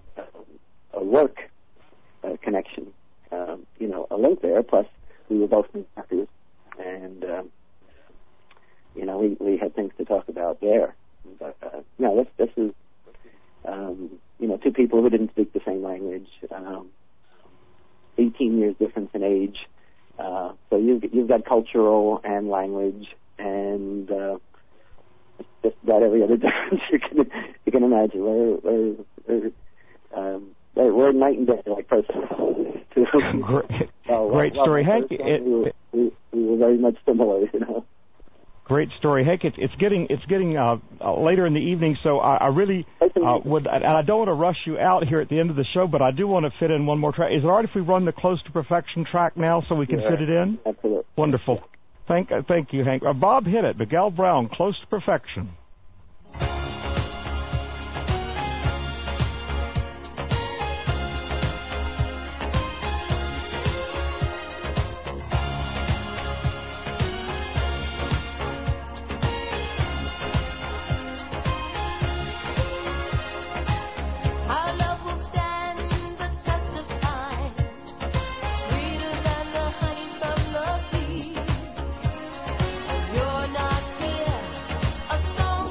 a work uh, connection, um, you know, a link there. Plus, we were both actors, and um, you know, we we had things to talk about there. But uh, no, this this is, um, you know, two people who didn't speak the same language, um, eighteen years difference in age. Uh, so you've you've got cultural and language. And uh, just about every other difference you can you can imagine. We're we're we're, um, we're, we're night and day, like personally.
Great,
so,
great
well,
story,
well,
Hank.
we,
It,
were, we, we were very much similar, you know.
Great story, Hank. It's, it's getting it's getting uh, uh, later in the evening, so I, I really uh, would, and I don't want to rush you out here at the end of the show, but I do want to fit in one more track. Is it all right if we run the Close to Perfection track now, so we can
Yeah,
fit it in?
Absolutely.
Wonderful. Thank, uh, thank you, Hank. Uh, Bob hit it. Miguel Brown, Close to Perfection.
A song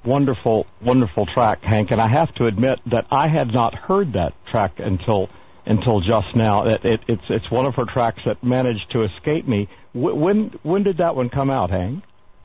wonderful, wonderful track, Hank. And I have to admit that I had not heard that track until until just now. It, it, it's it's one of her tracks that managed to escape me. W- when when did that one come out, Hank?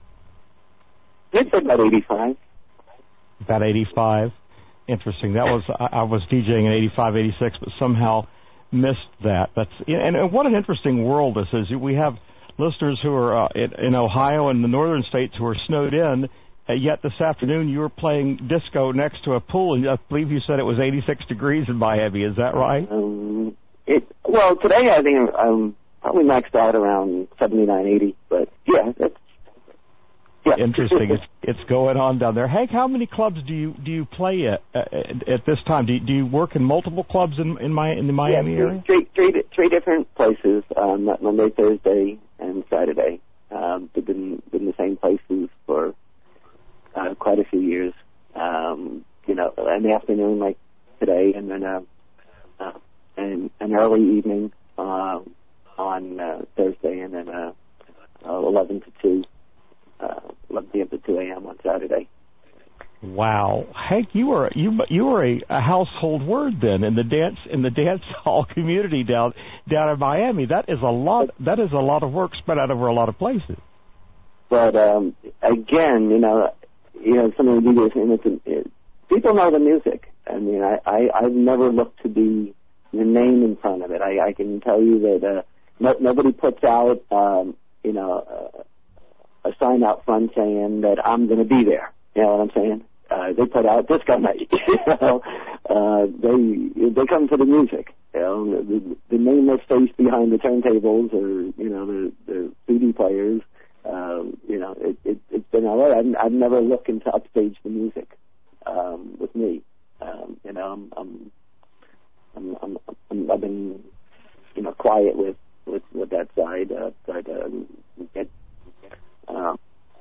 It's about eighty-five.
About eighty-five. Interesting. That was I, I was DJing in eighty-five, eighty-six, but somehow missed that. That's and, and what an interesting world this is. We have listeners who are uh, in, in Ohio and the northern states who are snowed in. Uh, yet this afternoon you were playing disco next to a pool, and I believe you said it was eighty-six degrees in Miami. Is that right?
Um, it well today I think I'm probably maxed out around seventy-nine, eighty. But yeah, that's yeah.
Interesting. It's it's going on down there. Hank, how many clubs do you do you play at at, at this time? Do you, do you work in multiple clubs in in, my, in the Miami
yeah,
area?
Three, three, three different places. Um, Monday, Thursday, and Saturday. Um, they've been been the same places for uh, quite a few years. Um, you know, in the afternoon like today, and then uh, uh, and an early evening uh, on uh, Thursday, and then uh, uh, eleven to two. Uh, eleven p.m. to two a.m. on Saturday.
Wow, Hank, you were you you were a, a household word then in the dance in the dance hall community down down in Miami. That is a lot. That is a lot of work spread out over a lot of places.
But um, again, you know, you know, some of the D Js, and it's, it, people know the music. I mean, I, I I've never looked to be the name in front of it. I, I can tell you that uh, no, nobody puts out, um, you know. Uh, a sign out front saying that I'm going to be there. You know what I'm saying? Uh, they put out disco night. you know, uh, they they come for the music. You know, the, the nameless face behind the turntables, or you know, the, the C D players. Um, you know, it, it, it's been all right. I've, I've never looking to upstage the music um, with me. Um, you know, I'm, I'm, I'm, I'm, I'm I've been you know quiet with with, with that side, uh, but uh, it. Um,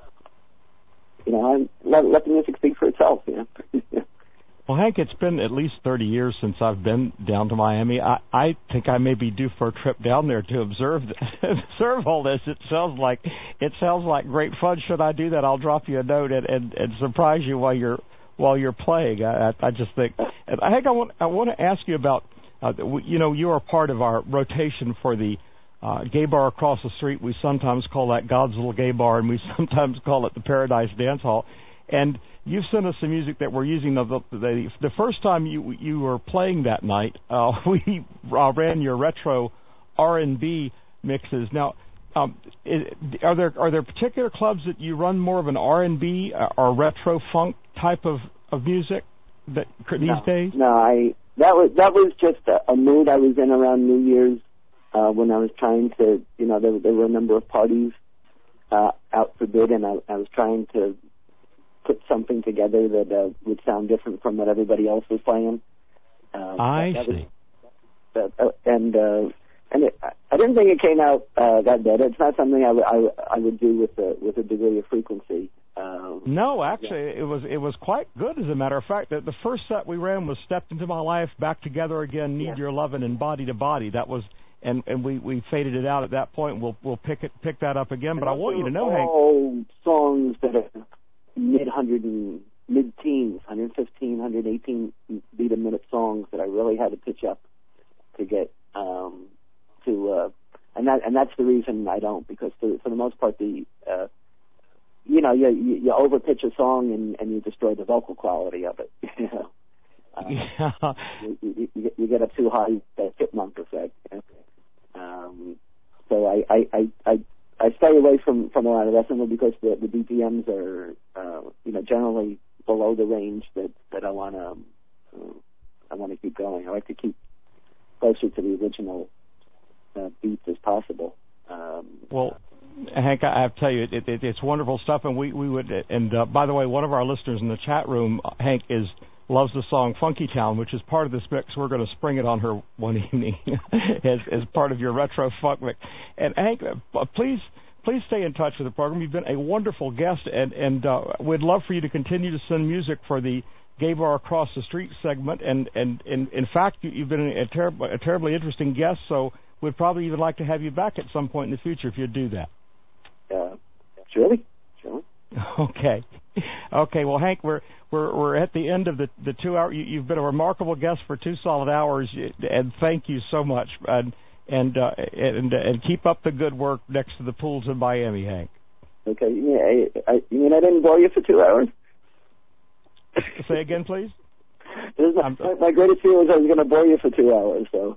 you know, I let, let the music speak for itself. You know.
Well, Hank, it's been at least thirty years since I've been down to Miami. I, I think I may be due for a trip down there to observe observe all this. It sounds like it sounds like great fun. Should I do that? I'll drop you a note and, and, and surprise you while you're while you're playing. I, I just think. And Hank, I want I want to ask you about. Uh, you know, you are part of our rotation for the. Uh, gay bar across the street. We sometimes call that God's Little Gay Bar, and we sometimes call it the Paradise Dance Hall. And you've sent us some music that we're using. The the, the first time you you were playing that night, uh, we uh, ran your retro R and B mixes. Now, um, is, are there are there particular clubs that you run more of an R and B or retro funk type of, of music that these
no,
days?
No, I that was that was just a, a mood I was in around New Year's. Uh, when I was trying to, you know, there, there were a number of parties uh, out for bid, and I, I was trying to put something together that uh, would sound different from what everybody else was playing. Um,
I
that, that
see.
Was, uh, and uh, and it, I didn't think it came out uh, that bad. It's not something I, w- I, w- I would do with a, with a degree of frequency. Um,
no, actually, yeah. it was it was quite good. As a matter of fact, the, the first set we ran was "Stepped Into My Life," "Back Together Again," "Need
yeah. Your
Lovin'," and "Body to Body." That was. And and we, we faded it out at that point. We'll we'll pick it pick that up again. But I want you to know, Hank,
all songs that are mid hundred and mid teens, one fifteen, one eighteen beat a minute songs that I really had to pitch up to get um, to, uh, and that and that's the reason I don't, because for, for the most part the uh, you know you you, you over pitch a song and, and you destroy the vocal quality of it. You know, uh,
yeah.
you, you, you, you get up too high, that chipmunk effect. You know? Um, so I, I, I, I, I stay away from, from a lot of that simply because the, the B P Ms are, uh, you know, generally below the range that, that I want to, uh, I want to keep going. I like to keep closer to the original uh, beats as possible. Um,
well, Hank, I have to tell you, it, it, it's wonderful stuff, and we, we would. And uh, by the way, one of our listeners in the chat room, Hank, is. Loves the song Funky Town, which is part of this mix. We're going to spring it on her one evening as, as part of your retro funk mix. And Hank, uh, please please stay in touch with the program. You've been a wonderful guest, and, and uh, we'd love for you to continue to send music for the Gay Bar Across the Street segment. And, and, and in fact, you, you've been a, ter- a terribly interesting guest, so we'd probably even like to have you back at some point in the future if you'd do that.
Uh, surely, surely.
Okay. Okay, well, Hank, we're we're we're at the end of the the two hour. You, you've been a remarkable guest for two solid hours, and thank you so much. And and uh, and and keep up the good work next to the pools in Miami, Hank.
Okay, yeah, I, I, you mean I didn't bore you for two hours?
Say again, please.
My, my greatest fear was I was going to bore you for two hours. So.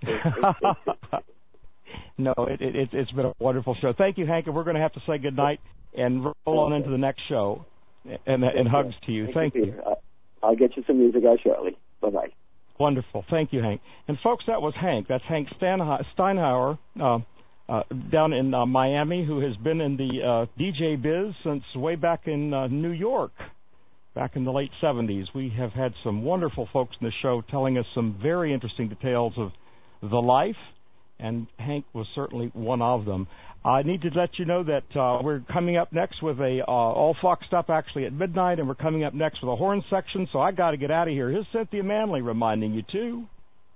No, it, it, it's been a wonderful show. Thank you, Hank, and we're going to have to say goodnight and roll on into the next show. And, and hugs to you. Thank, Thank you. you.
I'll get you some music out shortly. Bye-bye.
Wonderful. Thank you, Hank. And, folks, that was Hank. That's Hank Steinhauer uh, uh, down in uh, Miami, who has been in the uh, D J biz since way back in uh, New York, back in the late seventies. We have had some wonderful folks in the show telling us some very interesting details of the life, and Hank was certainly one of them. I need to let you know that uh, we're coming up next with a uh, all foxed up actually at midnight, and we're coming up next with a horn section, so I got to get out of here. Here's Cynthia Manley reminding you, too.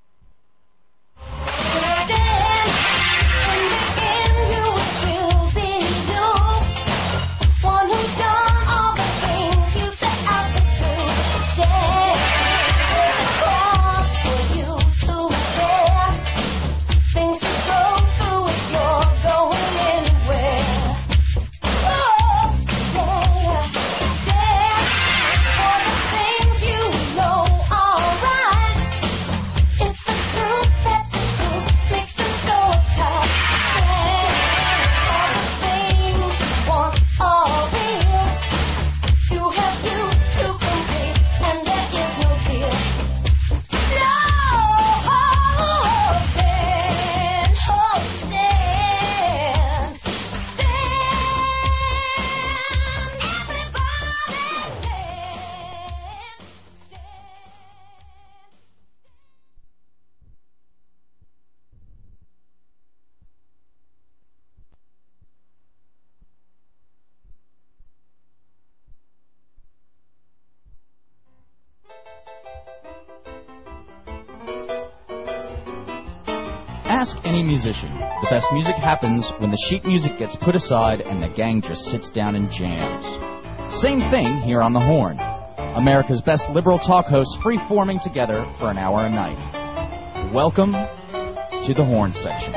Ask any musician. The best music happens when the sheet music gets put aside and the gang just sits down and jams. Same thing here on The Horn. America's best liberal talk hosts free-forming together for an hour a night. Welcome to The Horn section.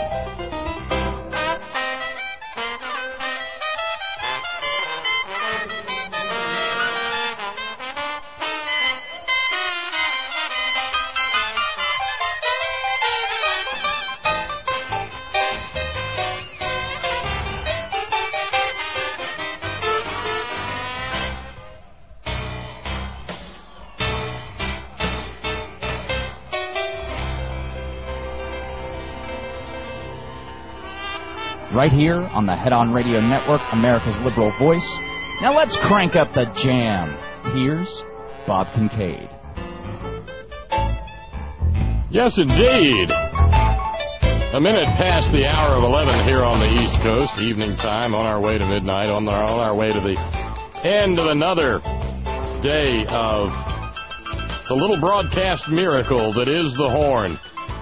Right here on the Head On Radio Network, America's liberal voice. Now let's crank up the jam. Here's Bob Kincaid.
Yes, indeed. A minute past the hour of eleven here on the East Coast, evening time, on our way to midnight, on our, on our way to the end of another day of the little broadcast miracle that is The Horn.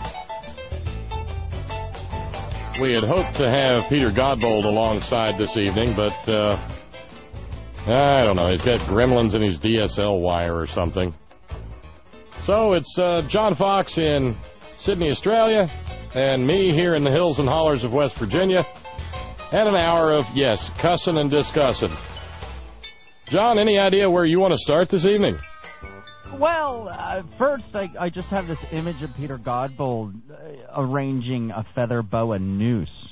We had hoped to have Peter Godbold alongside this evening, but uh, I don't know. He's got gremlins in his D S L wire or something. So it's uh, John Fox in Sydney, Australia, and me here in the hills and hollers of West Virginia, and an hour of, yes, cussing and discussing. John, any idea where you want to start this evening?
Well, uh, first, I, I just have this image of Peter Godbold uh, arranging a feather boa noose